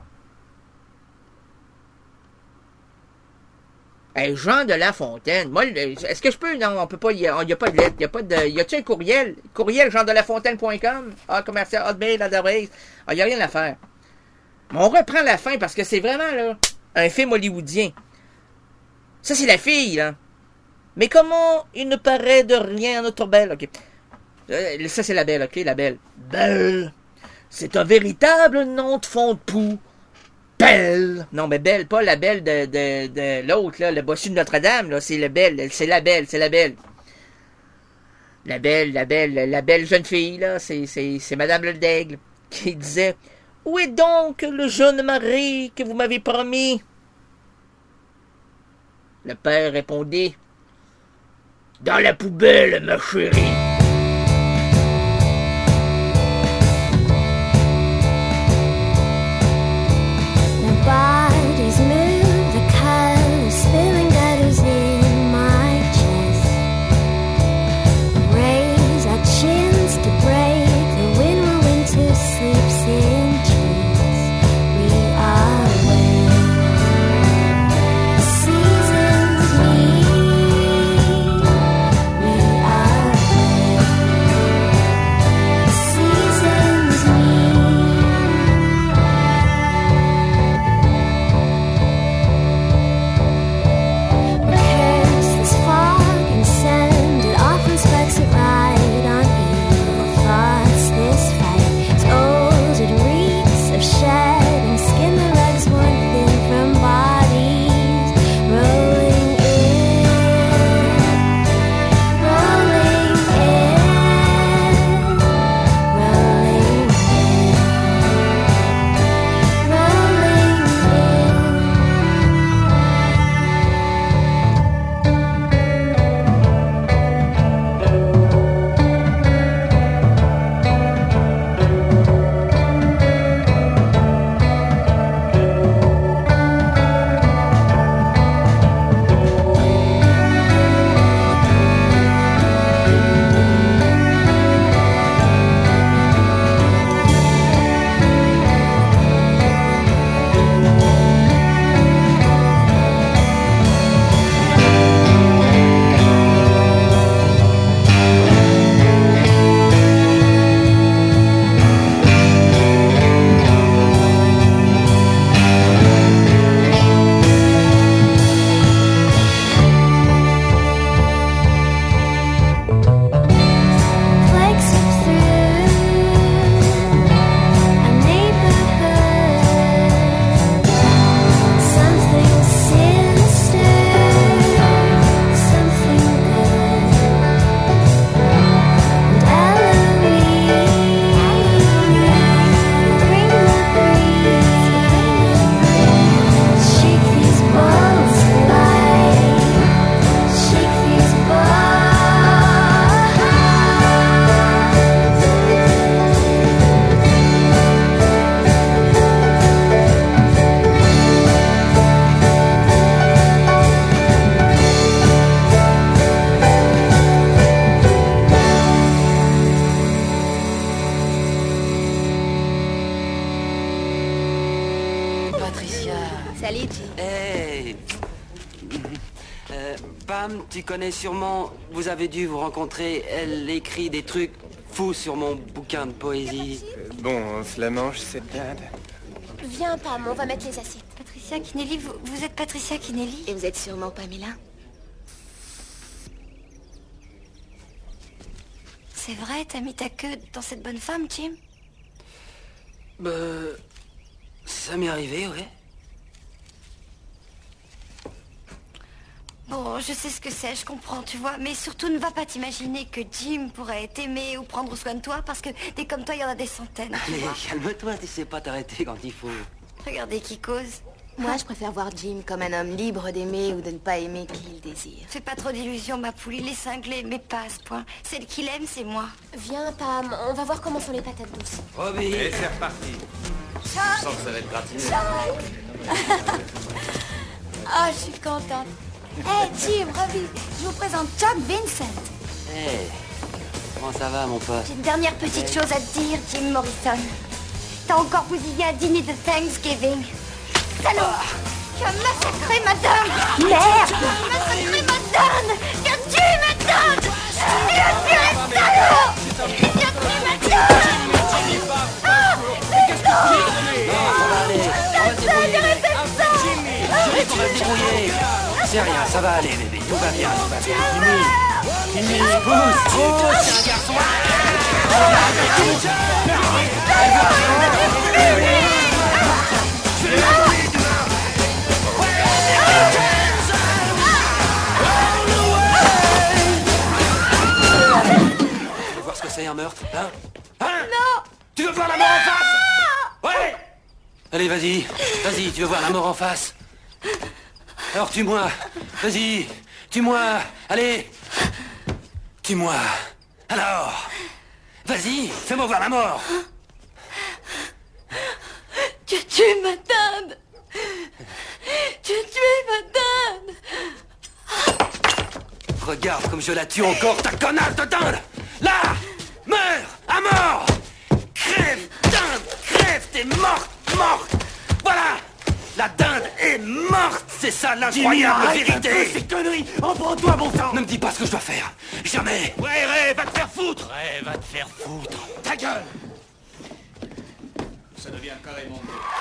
Hey, Jean de La Fontaine, moi, est-ce que je peux? Non, on peut pas, il y a pas de lettre, y a-t-il un courriel? Courriel jeandelafontaine.com? Commercial, hotmail, adresse. Y a rien à faire. Mais on reprend la fin parce que c'est vraiment, là, un film hollywoodien. Ça, c'est la fille, là. Mais comment il ne paraît de rien à notre belle, ok. Ça, c'est la belle, ok, la belle. Belle. C'est un véritable nom de fond de poux. Belle. Non, mais belle, pas la belle de l'autre, là, le bossu de Notre-Dame, là, c'est la belle, c'est la belle. La belle jeune fille, là, c'est Madame Le Daigle, qui disait, où est donc le jeune mari que vous m'avez promis? Le père répondait, dans la poubelle, ma chérie. Bodies move, the colors spilling gutters in my chest. Raise our chins to break the wind while winter sleeps in trees. We are where the seasons meet. We are where the seasons meet. Salut, Jim. Hey Pam, tu connais sûrement, vous avez dû vous rencontrer, elle écrit des trucs fous sur mon bouquin de poésie. Bon, on se la mange, cette dinde. Viens, Pam, on va mettre les assiettes. Patricia Kinelli, vous êtes Patricia Kinelli? Et vous êtes sûrement Pamela? C'est vrai, t'as mis ta queue dans cette bonne femme, Jim? Bah... ça m'est arrivé, ouais. Bon, je sais ce que c'est, je comprends, tu vois. Mais surtout, ne va pas t'imaginer que Jim pourrait t'aimer ou prendre soin de toi, parce que des comme toi, il y en a des centaines. Allez, calme-toi, tu sais pas t'arrêter quand il faut. Regardez qui cause. Moi, je préfère voir Jim comme un homme libre d'aimer ou de ne pas aimer qui il désire. Fais pas trop d'illusions, ma poule. Il est cinglé, mais pas à ce point. Celle qu'il aime, c'est moi. Viens, Pam, on va voir comment sont les patates douces. Robbie. Et c'est reparti. Je sens que ça va être gratiné. Ah, je suis contente. Hey, Jim, Robbie, je vous présente Chuck Vincent. Hey, comment ça va, mon pote? J'ai une dernière petite chose à te dire, Jim Morrison. T'as encore bousillé un dîner de Thanksgiving. Salaud! Tu as massacré madame! Merde! Tu as massacré madame! Tu as tué madame! Tu as tué salaud! Tu as tué madame! Ah! C'est On va se débrouiller. C'est rien, ça va aller, bébé. Tout va bien, tout va bien. Jimmy, pousse, c'est un garçon. Tu veux voir ce que c'est un meurtre, hein? Non! Tu veux voir la mort en face? Ouais! Allez, vas-y, tu veux voir la mort en face? Alors tue-moi, vas-y, tue-moi, allez, tue-moi, alors, vas-y, fais-moi voir la mort. Tu as tué madame! Tu as tué madame! Regarde comme je la tue encore, ta connasse de dinde! Là! Meurs! À mort! Crève, dinde! Crève! T'es morte! Voilà! La dinde est morte! C'est ça l'incroyable vérité! Ces conneries! Reprends-toi, bon sang! Ne me dis pas ce que je dois faire! Jamais! Ouais, Ray, va te faire foutre! Ouais, va te faire foutre! Ta gueule! Ça devient carrément...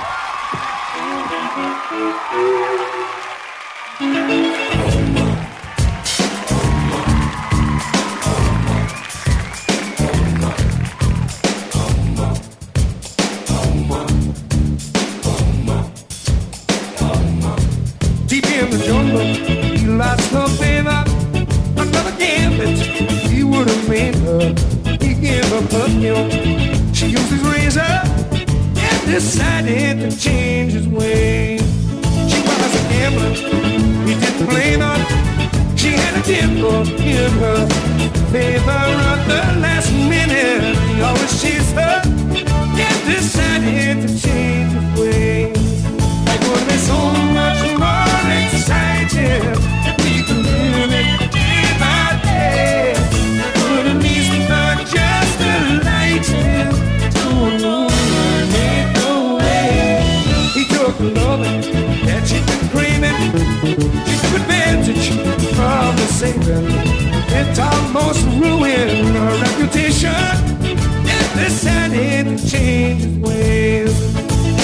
Deep in the jungle, he lost her favor. Another gambit, he would have made her. He gave her perfume. She used his razor and decided to change his ways. She was a gambler, he didn't blame her. She had a dimple in her favor at the last minute. He always chased her and decided to change his ways. It would be so much more exciting if we could live it day by day. Put at least not just a light to illuminate the way. He took the loving that she'd been craving. She took advantage of the saving. It almost ruined her reputation. And decided to change his ways.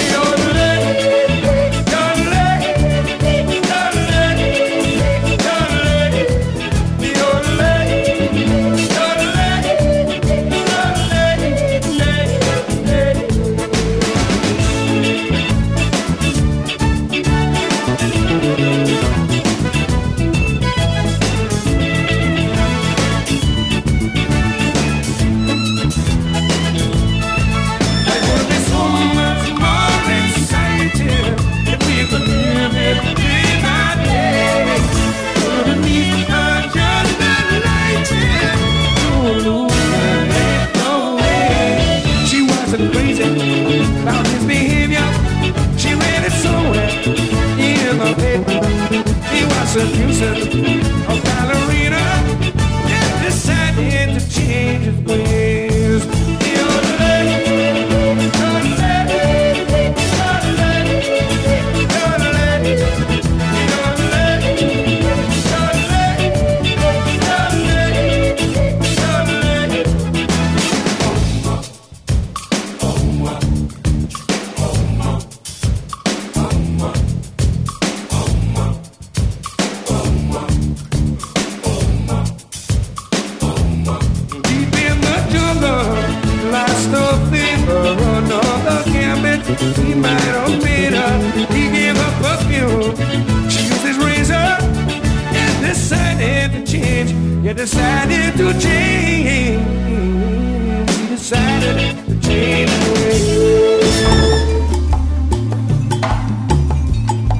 About his behavior, she read it somewhere in the paper. He was seducing a ballerina and decided to change his ways. He might have made her, he gave her perfume. She used his razor and decided to change. You decided to change. He decided to change the way.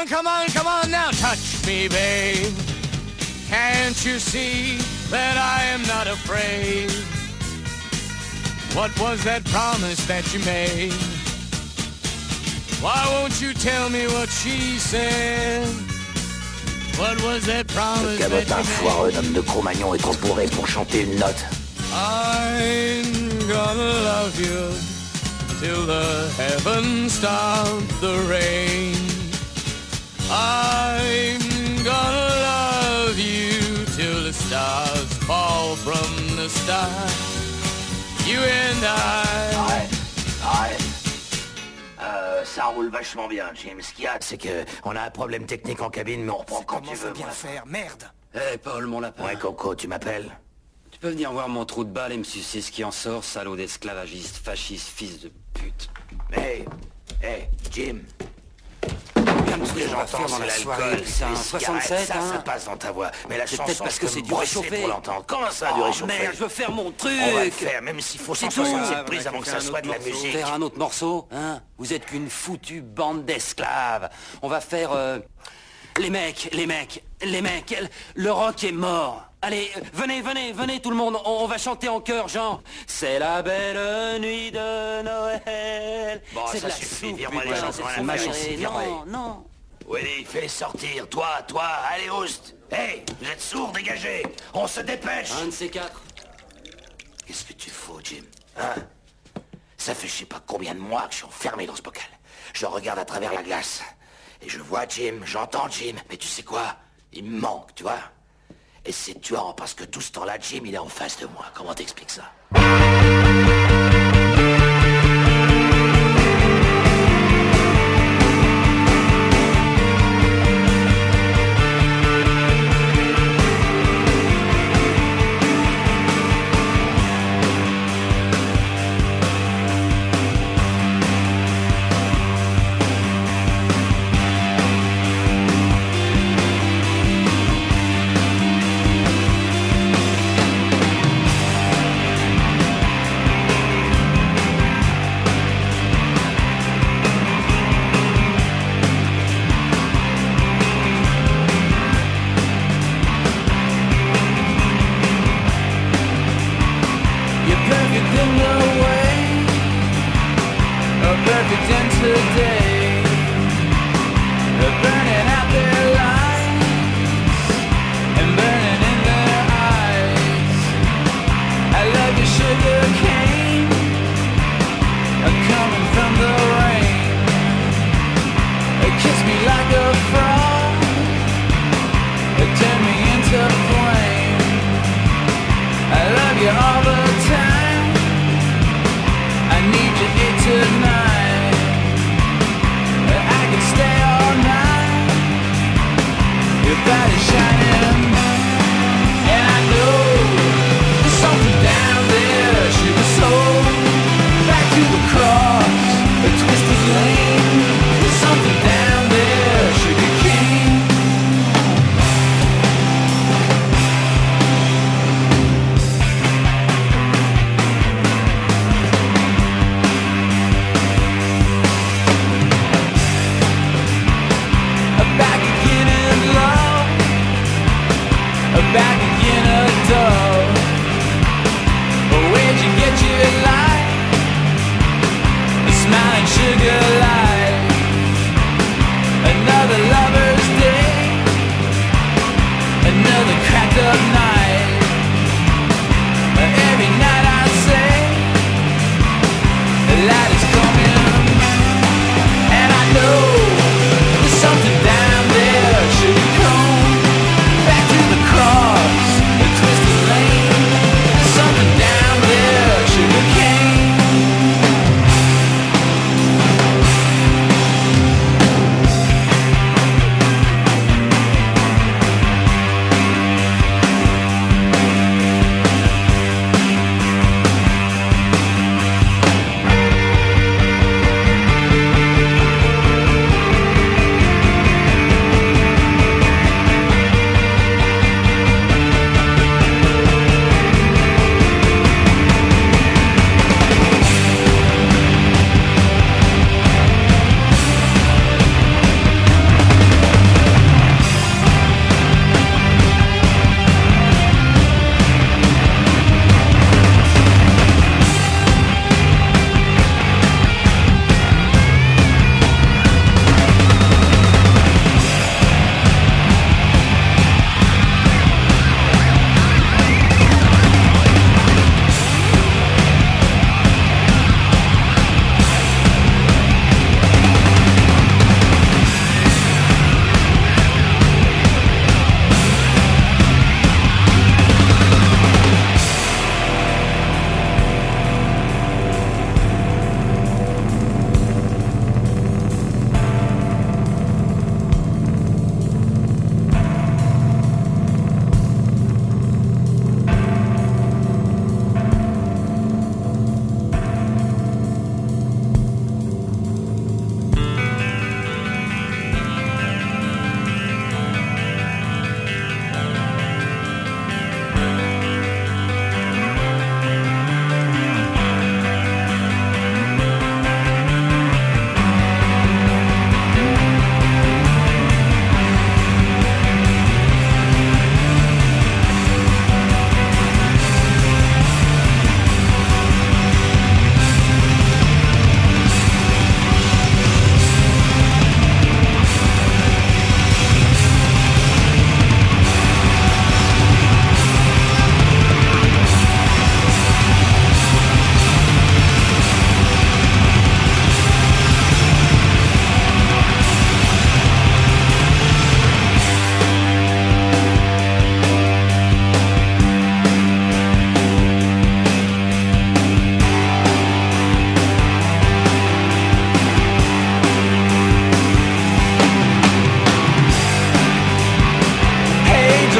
come on now, touch me, babe. Can't you see that I am not afraid? What was that promise that you made? Why won't you tell me what she said? What was that promise that you made? Le cabotin foireux d'homme de Cro-Magnon est trop bourré pour chanter une note. I'm gonna love you till the heavens stop the rain. I'm gonna love you till the stars fall from the sky. You and I. Arrête. Ça roule vachement bien, Jim. Ce qu'il y a, c'est que on a un problème technique en cabine, mais on reprend quand tu veux. Bien faire, merde. Hé, Paul, mon lapin. Ouais, Coco, tu m'appelles? Tu peux venir voir mon trou de balle et me sucer ce qui en sort, salaud d'esclavagiste, fasciste, fils de pute. Hey, Jim. Tout ce que j'entends, c'est l'alcool, c'est un 67, ça passe dans ta voix. Mais la c'est chanson, peut-être parce que c'est du réchauffé pour l'entendre. Comment ça, du réchauffé? Merde, je veux faire mon truc. On va le faire, même s'il faut 167 prises avant que ça soit de la musique. Faire un autre morceau, hein? Vous êtes qu'une foutue bande d'esclaves. On va faire... Les mecs, le rock est mort. Allez, venez tout le monde, on va chanter en chœur, genre. C'est la belle nuit de Noël. Bon, c'est ça de la suffit, soupe, vire-moi les putain, chansons c'est à la son fin, mari. vire-moi. Non. Willy, fais-les sortir, toi, allez, Oust. Hey, vous êtes sourds, dégagez. On se dépêche. Un de ces quatre. Qu'est-ce que tu fous, Jim? Hein? Ça fait je sais pas combien de mois que je suis enfermé dans ce bocal. Je regarde à travers la glace. Et je vois Jim, j'entends Jim. Mais tu sais quoi? Il me manque, tu vois? Et c'est tuant parce que tout ce temps-là, Jim, il est en face de moi. Comment t'expliques ça?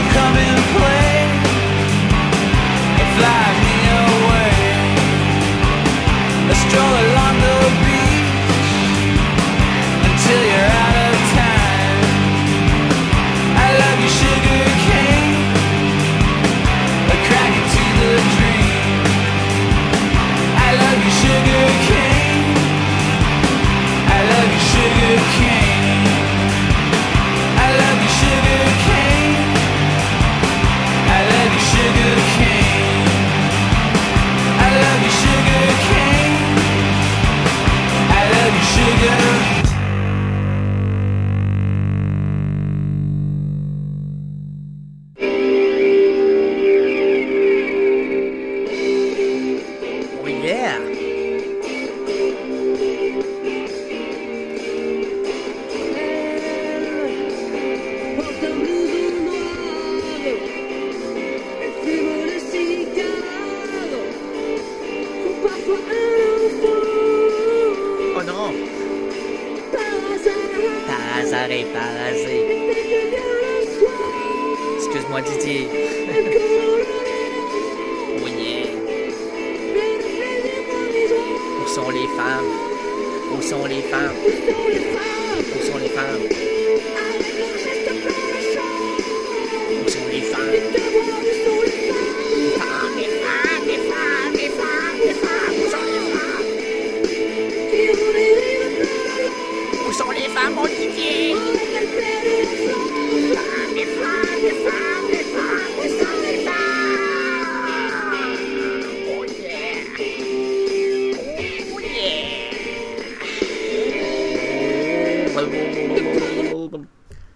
come and play. Fly me away. A stroll along the beach until you're out of time. I love you, sugar cane. A crack into the dream. I love you, sugar cane. I love you, sugar cane. I love you, sugar cane. I love you, sugar cane. I love you, sugar cane. I love you, sugar. Oh yeah! Oh non! Par hasard et par hasard. Excuse-moi, Didier. Oh yeah! Où sont les femmes? Où sont les femmes? Où sont les femmes? Où sont les femmes? Les femmes, les femmes, les femmes, les femmes, les femmes, où sont les femmes? Où sont les femmes, mon Didier? Les femmes, les femmes, les femmes, où sont les femmes? Oh yeah! Oh yeah!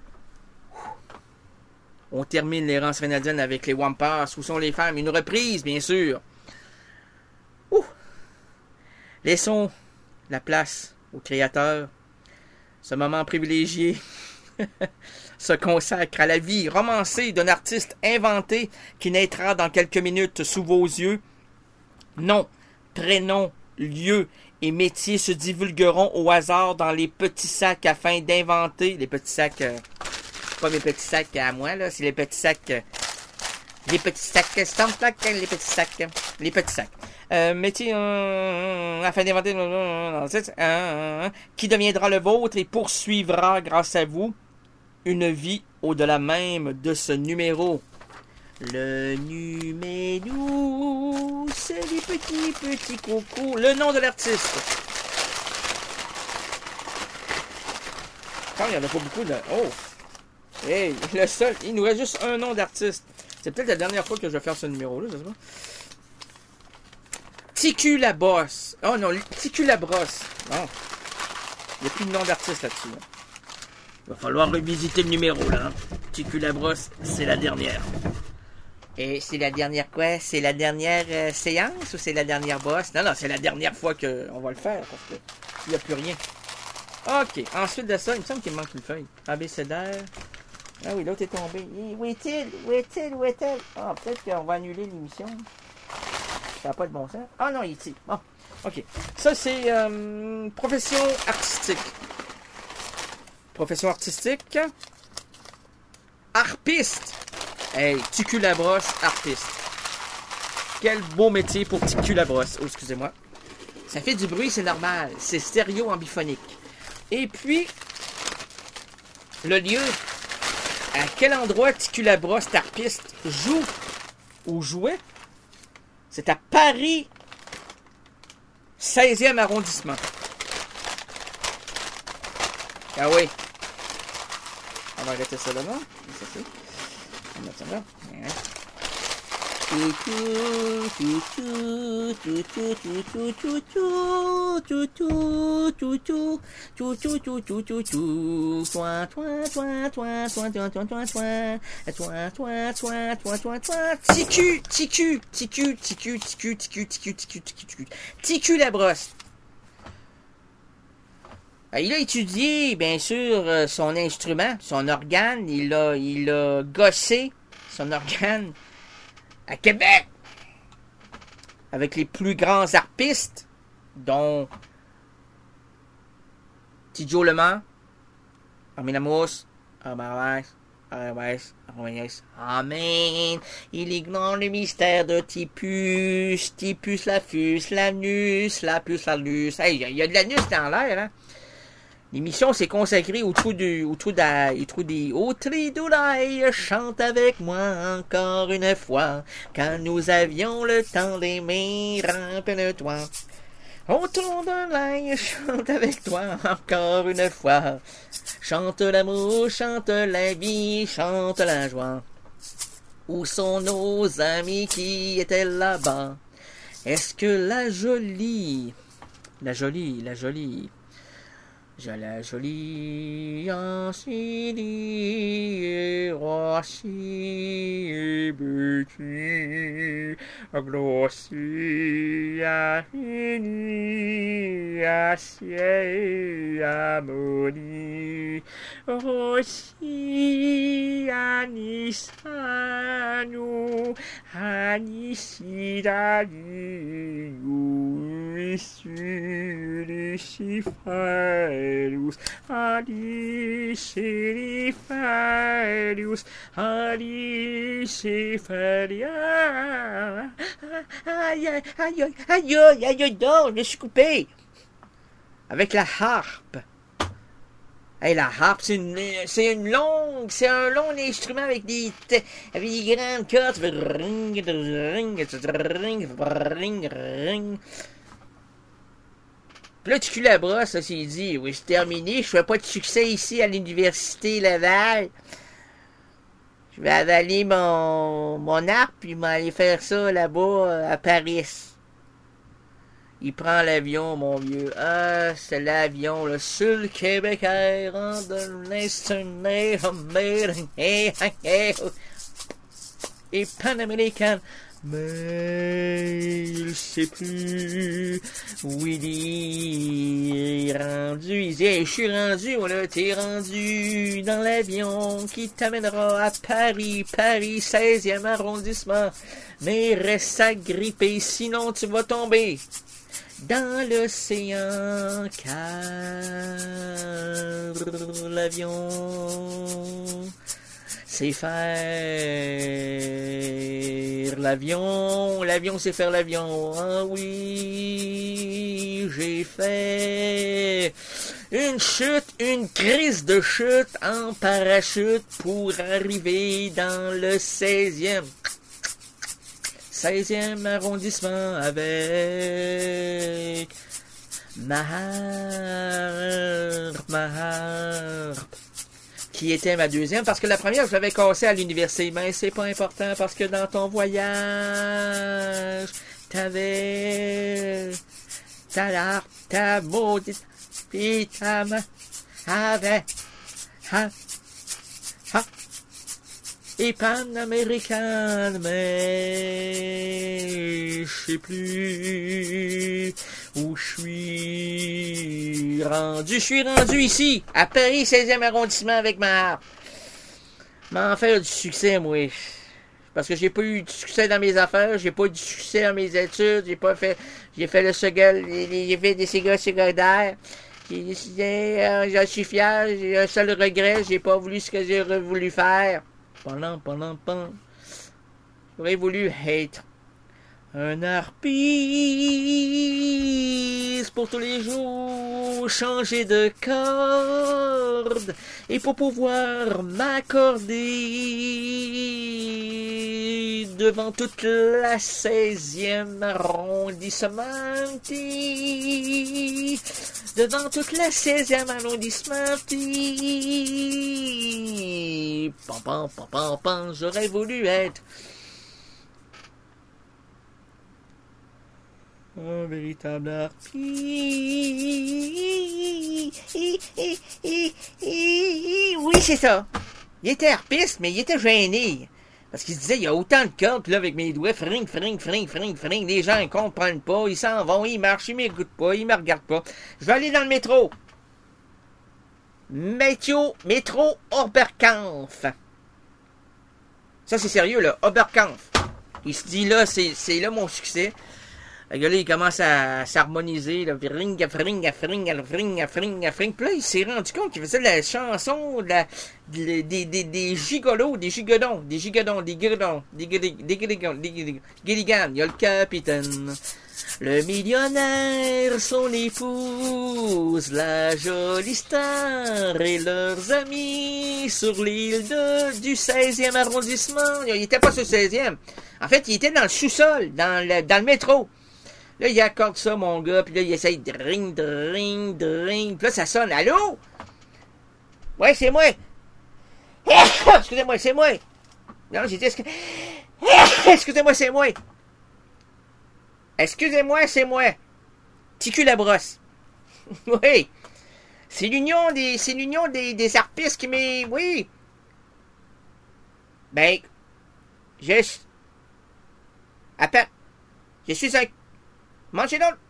On termine l'errance grenadienne avec les Wampas. Où sont les femmes? Une reprise, bien sûr. Ouh. Laissons la place au créateur. Ce moment privilégié se consacre à la vie romancée d'un artiste inventé qui naîtra dans quelques minutes sous vos yeux. Nom, prénom, lieu et métier se divulgueront au hasard dans les petits sacs afin d'inventer... Les petits sacs... pas mes petits sacs à moi, là. C'est les petits sacs... les petits sacs... les petits sacs... les petits sacs. Métier... afin d'inventer... qui deviendra le vôtre et poursuivra, grâce à vous, une vie au-delà même de ce numéro. Le numéro, c'est les petits cocos. Le nom de l'artiste. Quand il n'y en a pas beaucoup de... Oh! Hey, le seul... Il nous reste juste un nom d'artiste. C'est peut-être la dernière fois que je vais faire ce numéro-là, je sais pas. Ticu la Bosse. Oh non, Ticu la Brosse. Non. Il n'y a plus de nom d'artiste là-dessus. Là. Il va falloir revisiter le numéro, là. Hein. Ticu la Brosse, c'est la dernière. Et c'est la dernière quoi? C'est la dernière séance ou c'est la dernière bosse? Non, c'est la dernière fois qu'on va le faire parce qu'il n'y a plus rien. OK. Ensuite de ça, il me semble qu'il me manque une feuille. Abécédaire. Ah oui, l'autre est tombé. Où est-il? Où est-il? Où est-elle? Ah, peut-être qu'on va annuler l'émission. Ça n'a pas de bon sens. Ah non, il est ici. Bon. OK. Ça, c'est profession artistique. Profession artistique. Harpiste. Hey, Ticu la Brosse, harpiste. Quel beau métier pour Ticu la Brosse. Oh, excusez-moi. Ça fait du bruit, c'est normal. C'est stéréo ambiphonique. Et puis, le lieu. À quel endroit Ticu la Brosse, harpiste, joue ou jouait? C'est à Paris, 16e arrondissement. Ah oui. On va arrêter ça là-bas. Ça, c'est... On va mettre ça là. Ticu la Brosse. Il a étudié, bien sûr, son instrument, son organe. Il a gossé son organe à Québec avec les plus grands harpistes, dont Tidjo Lemans, Armin Lamousse, Armand Amen. Il ignore le mystère de Tipus. Tipus, la fus, l'anus, la puce, l'anus. Hey, il y a de l'anus dans l'air, hein? L'émission s'est consacrée au trou des d'oreilles. Chante avec moi encore une fois. Quand nous avions le temps d'aimer, rappelle-toi. Autour de l'ail, chante avec toi encore une fois. Chante l'amour, chante la vie, chante la joie. Où sont nos amis qui étaient là-bas? Est-ce que la jolie, je la jolie Ancilie et Rossi Betty Glossi Affini Acier Amoni Rossi Anisanu Anisidani Luciferius, Aliciferius, Aliciferius. Aïe, aïe, aïe, aïe, aïe, aïe, je me suis coupé. Avec la harpe. Hey, la harpe, c'est un long instrument avec des grandes cordes. Ring, ring, ring, ring, ring. Puis là, tu cules la brosse, ça s'est dit, oui, c'est terminé, je fais pas de succès ici à l'université Laval. Je vais avaler mon harpe, puis m'aller faire ça là-bas à Paris. Il prend l'avion, mon vieux. Ah, c'est l'avion, le seul Québec Air en de l'Eastern et Pan-Américain. Mais il sait plus où il est rendu. Il dit, hey, je suis rendu, voilà, t'es rendu dans l'avion qui t'amènera à Paris, 16e arrondissement. Mais reste agrippé, sinon tu vas tomber dans l'océan, car l'avion, c'est faire l'avion c'est faire l'avion. Ah oui, j'ai fait une crise de chute en parachute pour arriver dans le 16e arrondissement avec ma harpe, qui était ma deuxième, parce que la première, je l'avais cassée à l'université, mais c'est pas important, parce que dans ton voyage, t'avais ta harpe, ta maudite, pis ta main, avait, et Pan-Américaine, mais je sais plus où je suis rendu. Je suis rendu ici, à Paris, 16e arrondissement avec ma harpe. M'en faire du succès, moi. Parce que j'ai pas eu de succès dans mes affaires, j'ai pas eu de succès dans mes études, j'ai fait le j'ai fait des secondaires. J'ai décidé, j'en suis fier, j'ai un seul regret, j'ai pas voulu ce que j'ai voulu faire. J'aurais voulu être un harpiste pour tous les jours, changer de corde et pour pouvoir m'accorder devant toute la 16e arrondissement. Devant toute la 16e arrondissement. J'aurais voulu être un véritable harpiste. Oui, c'est ça. Il était harpiste, mais il était gêné. Parce qu'il se disait, il y a autant de cordes, puis là, avec mes doigts, fring. Les gens ne comprennent pas, ils s'en vont, ils marchent, ils m'écoutent pas, ils me regardent pas. Je vais aller dans le métro. Métro Oberkampf. Ça, c'est sérieux, là. Oberkampf. Il se dit, là, c'est là mon succès. Le gars-là, il commence à s'harmoniser, là, fring, fring, fring, fring, fring, fring. Puis là, il s'est rendu compte qu'il faisait la chanson des gigolos, des gigodons. Il y a le capitaine, le millionnaire, son épouse, la jolie star et leurs amis sur l'île du 16e arrondissement. Il était pas sur le 16e. En fait, il était dans le sous-sol, dans le métro. Là, il accorde ça, mon gars, puis là, il essaye de ring. Puis là, ça sonne. Allô? Ouais, c'est moi. Excusez-moi, c'est moi. Non, j'ai dit... Excusez-moi, c'est moi. Excusez-moi, c'est moi. Ticu la brosse. Oui. C'est l'union des harpistes qui m'est... Oui. Ben... Attends. Je suis un... Mangez donc.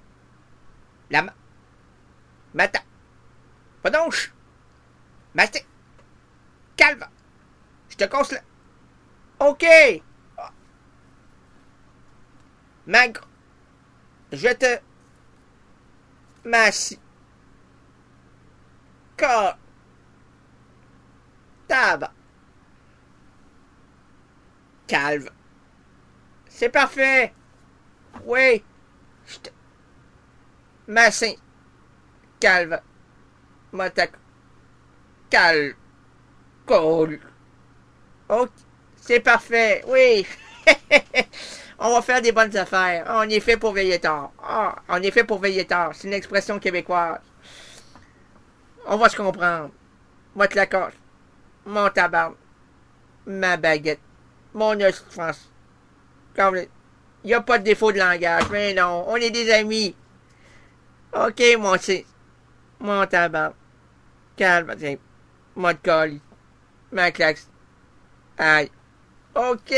Mata. Pas donc. Masté. Calme. Je te casse le... OK. Magre. Je te... Massi. Corps. Table. Calve. C'est parfait. Oui. Massin. Calve. Motac. Calve. Cool. Ok. C'est parfait. Oui. On va faire des bonnes affaires. On est fait pour veiller tard. On est fait pour veiller tard. C'est une expression québécoise. On va se comprendre. Moi, te la cache. Mon tabac. Ma baguette. Mon os de France. Comme... Il n'y a pas de défaut de langage, mais non, on est des amis. OK, mon tabac. Calme, tiens. Mon colis. Ma claque. Aïe. OK.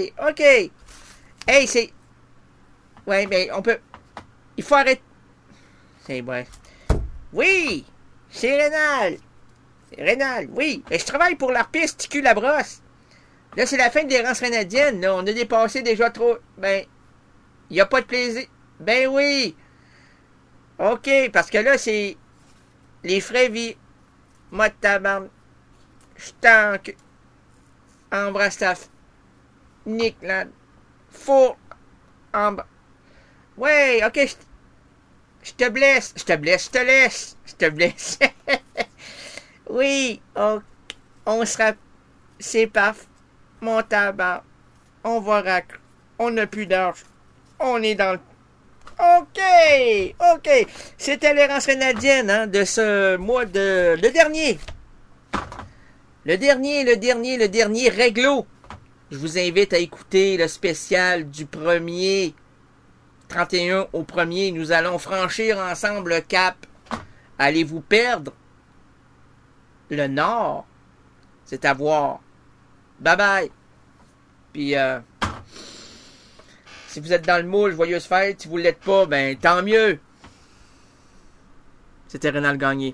Hey, c'est... Ouais, mais on peut... Il faut arrêter... C'est bref. Oui, c'est Rénal, oui. Mais je travaille pour l'arpiste Ticu la brosse. Là, c'est la fin de l'errance rénadienne. Là, on a dépassé déjà trop... Ben, il n'y a pas de plaisir. Ben oui. OK, parce que là, c'est... Les frais vie. Moi de tabarne. Je tanque. Embrasse ta... Nick, là. Four. Ouais, OK, je te blesse. Je te blesse. Oui, OK. On sera... C'est paf. Mon tabac, on va racler, on n'a plus d'argent, on est dans le... OK, c'était l'errance rénadienne, hein, de ce mois de... Le dernier réglo. Je vous invite à écouter le spécial du 1er 31 au 1er. Nous allons franchir ensemble le cap. Allez-vous perdre le Nord? C'est à voir. Bye bye. Puis, si vous êtes dans le moule, joyeuse fête. Si vous ne l'êtes pas, ben tant mieux. C'était Rénal Gagné.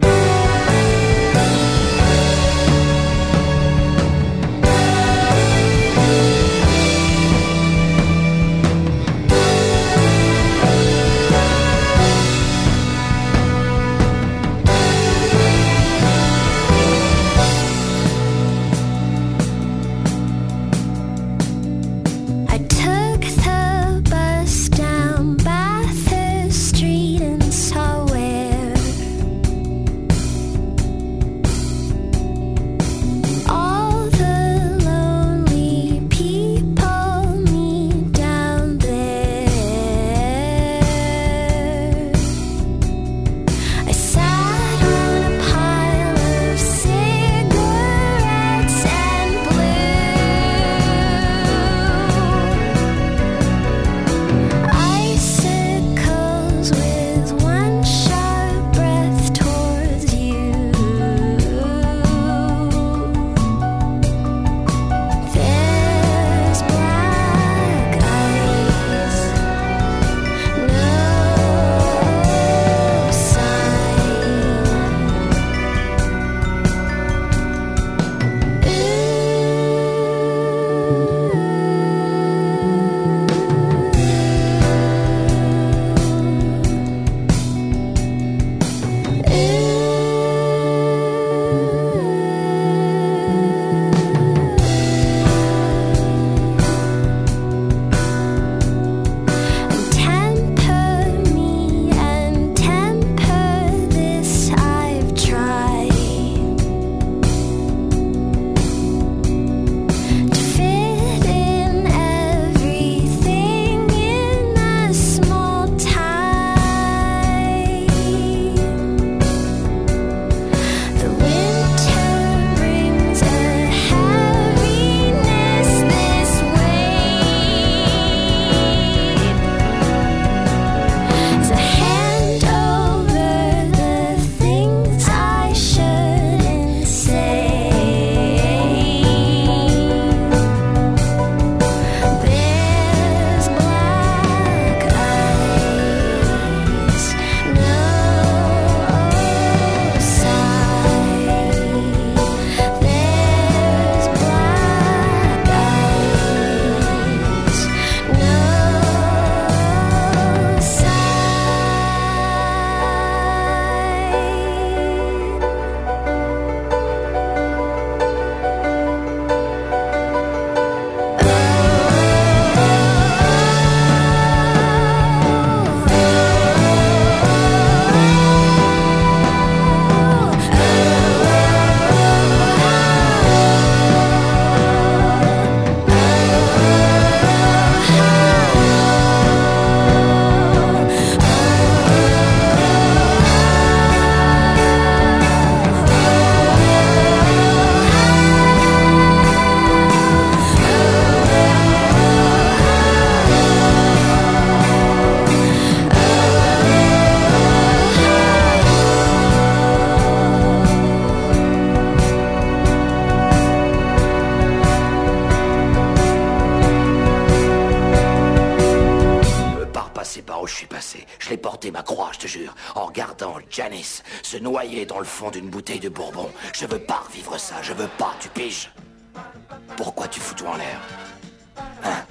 je suis passé. Je l'ai porté ma croix, je te jure, en regardant Janice se noyer dans le fond d'une bouteille de bourbon. Je veux pas revivre ça, je veux pas, tu piges? Pourquoi tu fous tout en l'air? Hein?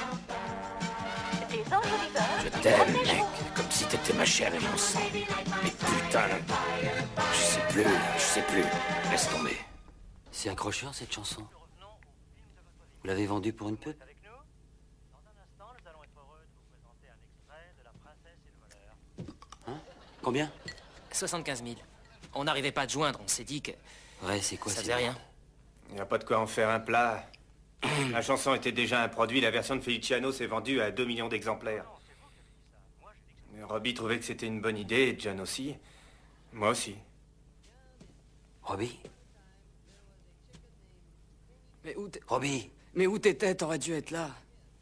Je t'aime, mec, comme si t'étais ma chair et mon sang. Mais putain, je sais plus, laisse tomber. C'est accrocheur cette chanson. Vous l'avez vendue pour une pub? Hein? Combien? 75 000. On n'arrivait pas à te joindre, on s'est dit que... Ouais, c'est quoi? Ça faisait rien. Il n'y a pas de quoi en faire un plat. La chanson était déjà un produit, la version de Feliciano s'est vendue à 2 millions d'exemplaires. Mais Robbie trouvait que c'était une bonne idée, et John aussi. Moi aussi. Robbie? Mais où t'es... Robbie? Mais où t'étais? T'aurais dû être là.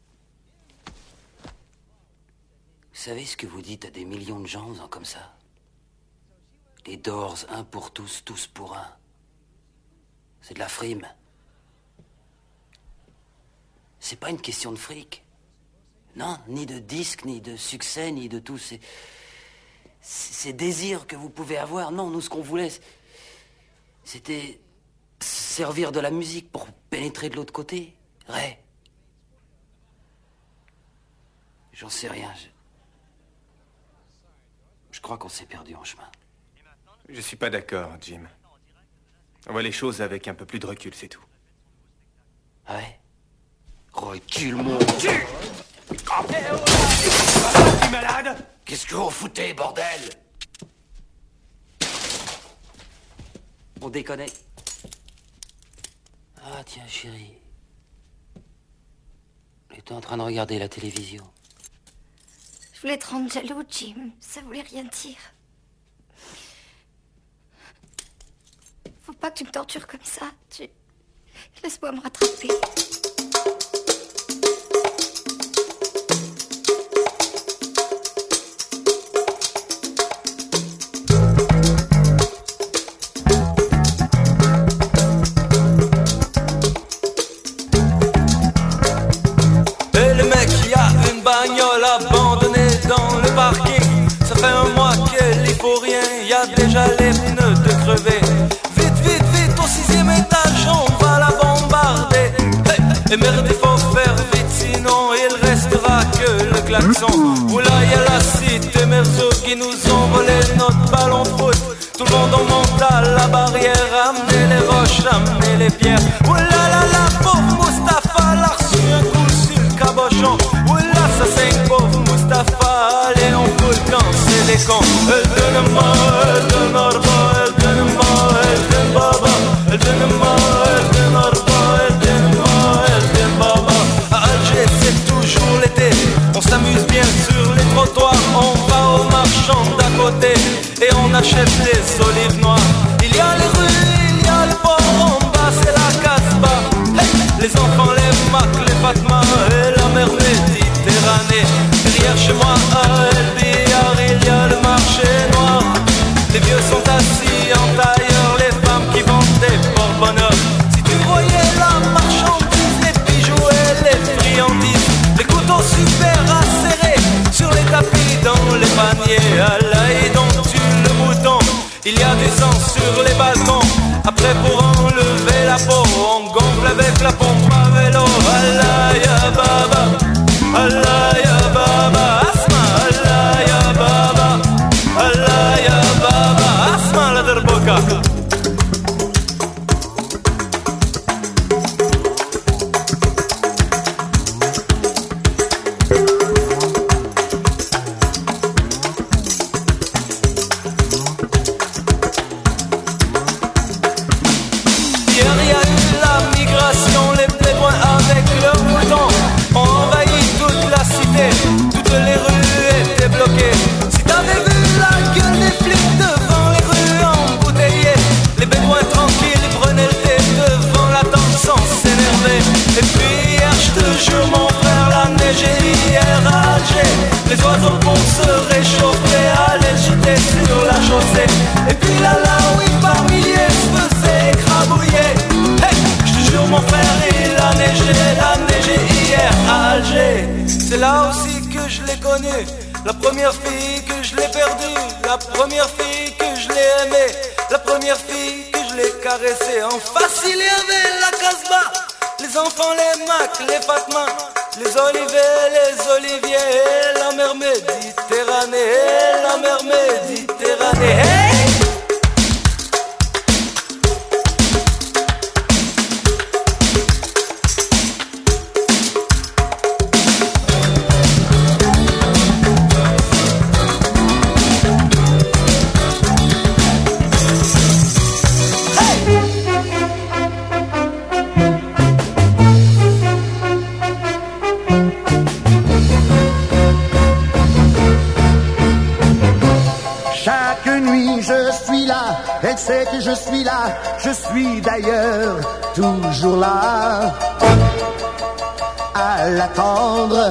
Vous savez ce que vous dites à des millions de gens en faisant comme ça? Les Doors, un pour tous, tous pour un. C'est de la frime. C'est pas une question de fric. Non, ni de disque, ni de succès, ni de tout. C'est ces désirs que vous pouvez avoir. Non, nous, ce qu'on voulait, c'était servir de la musique pour pénétrer de l'autre côté. Ray. J'en sais rien. Je crois qu'on s'est perdu en chemin. Je suis pas d'accord, Jim. On voit les choses avec un peu plus de recul, c'est tout. Ah ouais? Recule, mon Dieu! T'es malade? Qu'est-ce que vous foutez, bordel? On déconne. Ah tiens, chérie. J'étais en train de regarder la télévision. Je voulais te rendre jaloux, Jim. Ça voulait rien dire. Faut pas que tu me tortures comme ça. Laisse-moi me rattraper. Et le mec qui a une bagnole abandonnée dans le parking, ça fait un mois qu'il y faut rien, y a déjà les pneus de crever. Vite, vite, vite, au 6e étage, on va la bombarder. Hey, et merde, il faut faire vite, sinon il restera que le klaxon. Oula, y a la cité Merzo qui nous ont volé notre ballon de foot. Tout le monde en monte à la barrière, amenez les roches, amenez les pierres. Oula la la, pauvre Mustapha, l'a reçu un coup sur le cabochon. Oula, ça c'est un pauvre Mustapha, allez on fout le camp, c'est les cons. Elle donne moi, elle donne orba, elle donne moi, elle donne baba. Elle donne moi, elle donne orba, elle donne moi, elle donne baba. À Alger c'est toujours l'été, on s'amuse bien sur les trottoirs. On va au marchand d'à côté et on achète des olives noires. Il y a les rues, il y a le port, en bas c'est la Casbah. Hey, les enfants, les Mac, les Fatma et la mer Méditerranée. Derrière chez moi à El Bihar, il y a le marché noir. Les vieux sont assis en tailleur, les femmes qui vendent des porte-bonheur. Si tu voyais la marchandise, les bijoux et les friandises, les couteaux super acérés sur les tapis, dans les paniers. À l'ail dont tue le mouton, il y a du sang sur les balcons. Après pour enlever la peau, on gonfle avec la pompe à vélo. Allah ya baba, Allah ya baba, asma Allah ya baba, Allah ya baba, asma la derboka. Toutes les rues étaient bloquées. Si t'avais vu la gueule des flics devant les rues embouteillées, les bédouins tranquilles prenaient le thé devant la tente sans s'énerver. Et puis hier, je te jure mon frère, la neige est hier à Alger. Les oiseaux vont se réchauffer, aller jeter sur la chaussée. Et puis là, oui, par milliers se faisaient écrabouiller. Hey, je te jure mon frère, il a neigé hier à Alger. C'est là aussi que je l'ai connu, La première fille que je l'ai perdue, la première fille que je l'ai aimée, la première fille que je l'ai caressée. En face il y avait la Casbah, les enfants, les Macs, les Fatma, les Olivets, les Oliviers, et la mer Méditerranée, et la mer Méditerranée. Hey! Elle sait que je suis là, je suis d'ailleurs toujours là, à l'attendre.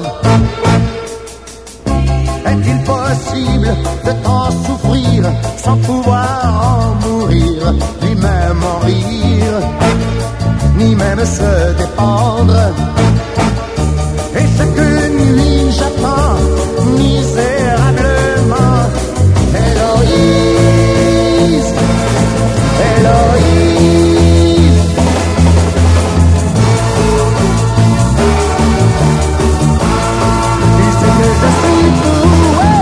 Est-il possible de tant souffrir sans pouvoir en mourir, ni même en rire, ni même se défendre? Et chaque nuit j'attends misérablement Héloïse, Héloïse. Tu sais que je suis doué,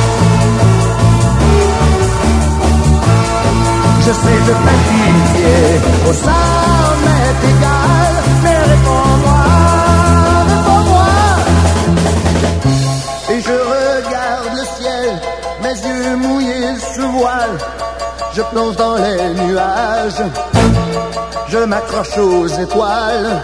je sais de ta pitié, au sang m'est égal, mais réponds-moi, réponds-moi. Et je regarde le ciel, mes yeux mouillés sous voile, je plonge dans les nuages, je m'accroche aux étoiles.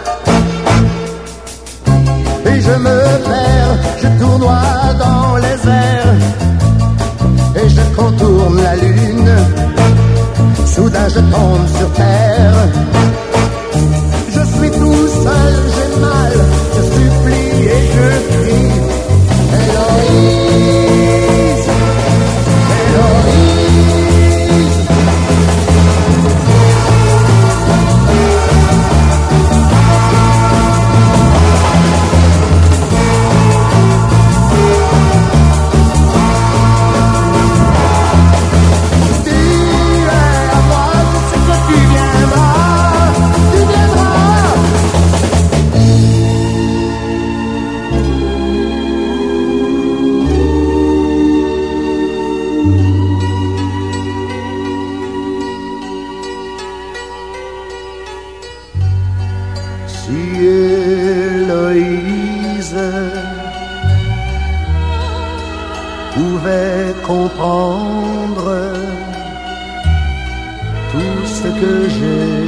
Et je me perds, je tournoie dans les airs, et je contourne la lune, soudain je tombe sur terre. Je suis tout seul, j'ai mal, je supplie et je crie Héloïse, Héloïse. Pouvait comprendre tout ce que j'ai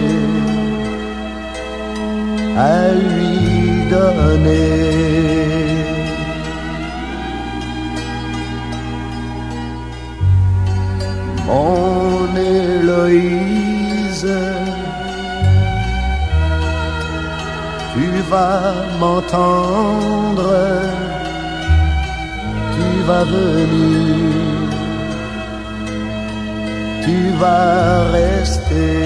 à lui donner. Mon Héloïse, tu vas m'entendre, tu vas venir, tu vas rester.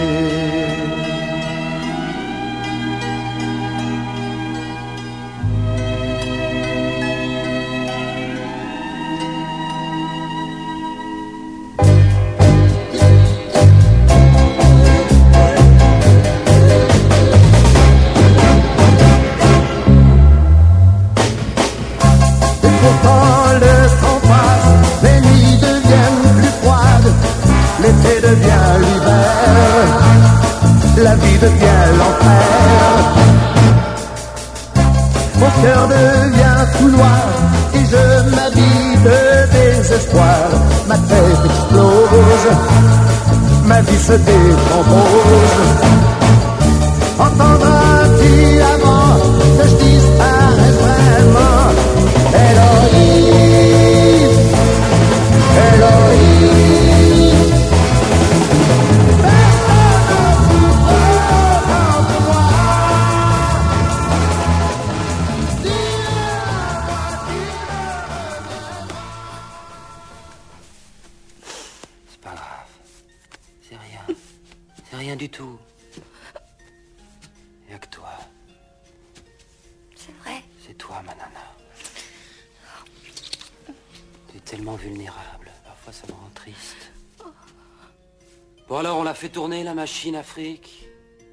L'été devient l'hiver, la vie devient l'enfer. Mon cœur devient tout noir et je m'habille de désespoir. Ma tête explose, ma vie se décompose. Entendras-tu avant que je disparaisse vraiment? Héloïse, Héloïse. Rien du tout. Y'a que toi. tellement vulnérable. Parfois, ça me rend triste. Bon, alors, on l'a fait tourner, la machine Afrique.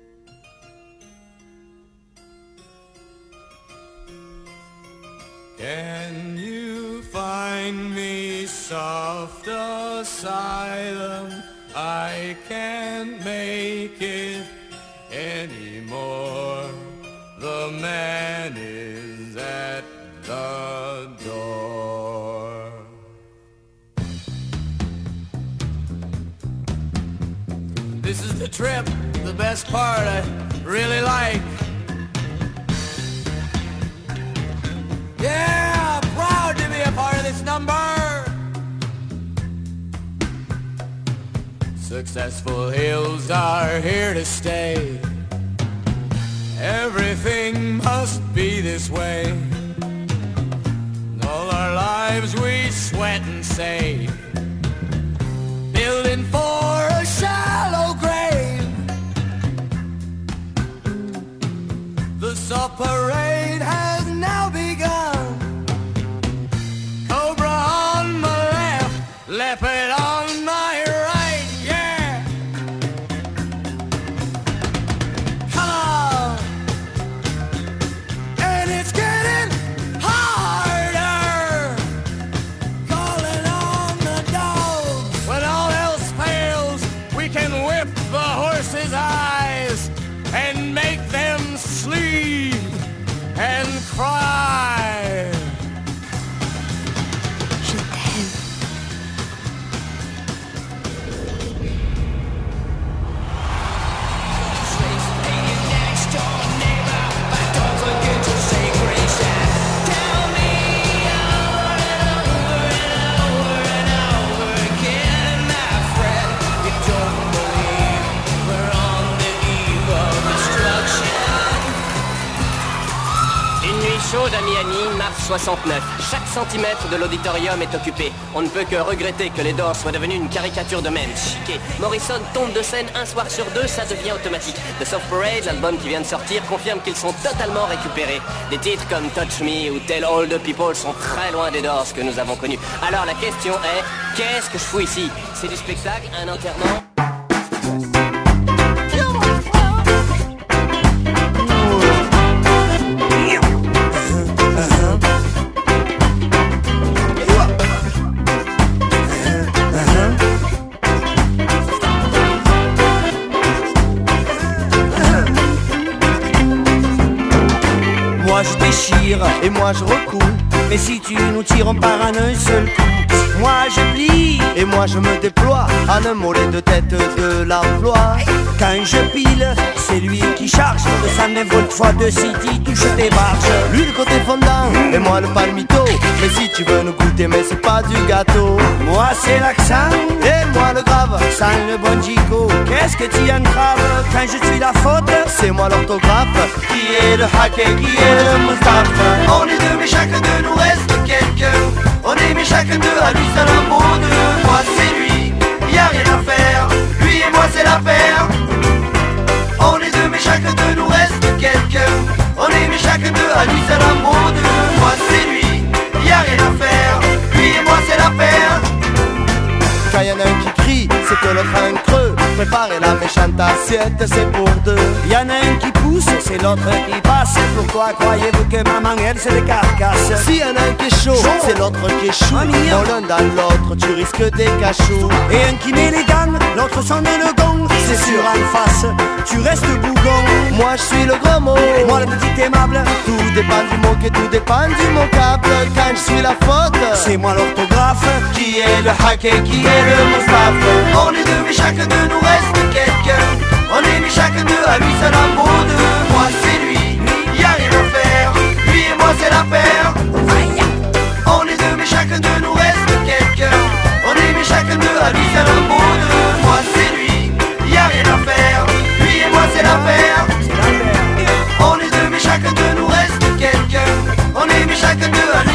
Can you find me soft asylum? I can't make it anymore. The man is at the door. This is the trip, the best part I really like. Yeah, proud to be a part of this number. Successful hills are here to stay. Everything must be this way. All our lives we sweat and save, building for a shallow grave. The soft parade has now begun. Cobra on my left, leopard on my right, yeah. Come on. And it's getting harder. Calling on the dogs. When all else fails, we can whip the horses' eyes and make them sleep and cry. Chaude à Miami, mars 69. Chaque centimètre de l'auditorium est occupé. On ne peut que regretter que les Doors soient devenus une caricature d'eux-mêmes. Chiqués. Morrison tombe de scène un soir sur deux, ça devient automatique. The Soft Parade, l'album qui vient de sortir, confirme qu'ils sont totalement récupérés. Des titres comme Touch Me ou Tell All the People sont très loin des Doors que nous avons connus. Alors la question est, qu'est-ce que je fous ici? C'est du spectacle, un enterrement? Moi je déchire et moi je recoue. Mais si tu nous tires on part en un seul coup. Moi je plie et moi je me déploie en un mollet de tête de l'emploi. Quand je pile, c'est lui qui charge. Le 120 volts fois de City touche tes barges. Lui le côté fondant et moi le palmito. Mais si tu veux nous goûter, mais c'est pas du gâteau. Moi c'est l'accent et moi le grave. Sans le bon Jico, qu'est-ce que tu entraves quand je suis la faute? C'est moi l'orthographe. Qui est le hacker, qui est le Mustafa? On est deux mais chacun de nous reste quelqu'un. On est mais chacun d'eux à lui seul un mot de. Moi c'est lui, y'a rien à faire. Lui et moi c'est la paire. On est deux mais chacun de nous reste quelqu'un. On est mais chacun d'eux à lui seul un mot de. Moi c'est lui, y'a rien à faire. Lui et moi c'est la paire. Quand y'en a un qui crie, c'est que l'autre a un creux. Préparez la méchante assiette, c'est pour deux. Y'en a un qui pousse, c'est l'autre qui passe. Pourquoi croyez-vous que maman elle c'est des carcasses? Si y'en a un qui est chaud, c'est l'autre qui est chou. Dans l'un dans l'autre, tu risques des cachous. Et un qui met les gants, l'autre sonne le gong. C'est sûr en face, tu restes bougon. Moi je suis le gros mot, moi le petit aimable. Tout dépend du mot et tout dépend du vocable. Quand je suis la faute, c'est moi l'orthographe. Qui est le hacker, qui est le Mustafa? On est deux mais chacun de nous reste quelqu'un. On est mis chacun d'eux à lui seul un mot de. Moi c'est lui, y'a rien à faire. Lui et moi c'est la paire. On est deux mais chacun de nous reste quelqu'un. On est mis chacun d'eux à lui seul un mot de. Moi c'est lui, y'a rien à faire. Lui et moi c'est la paire. On est deux mais chacun de nous reste quelqu'un. On est mis chacun d'eux à lui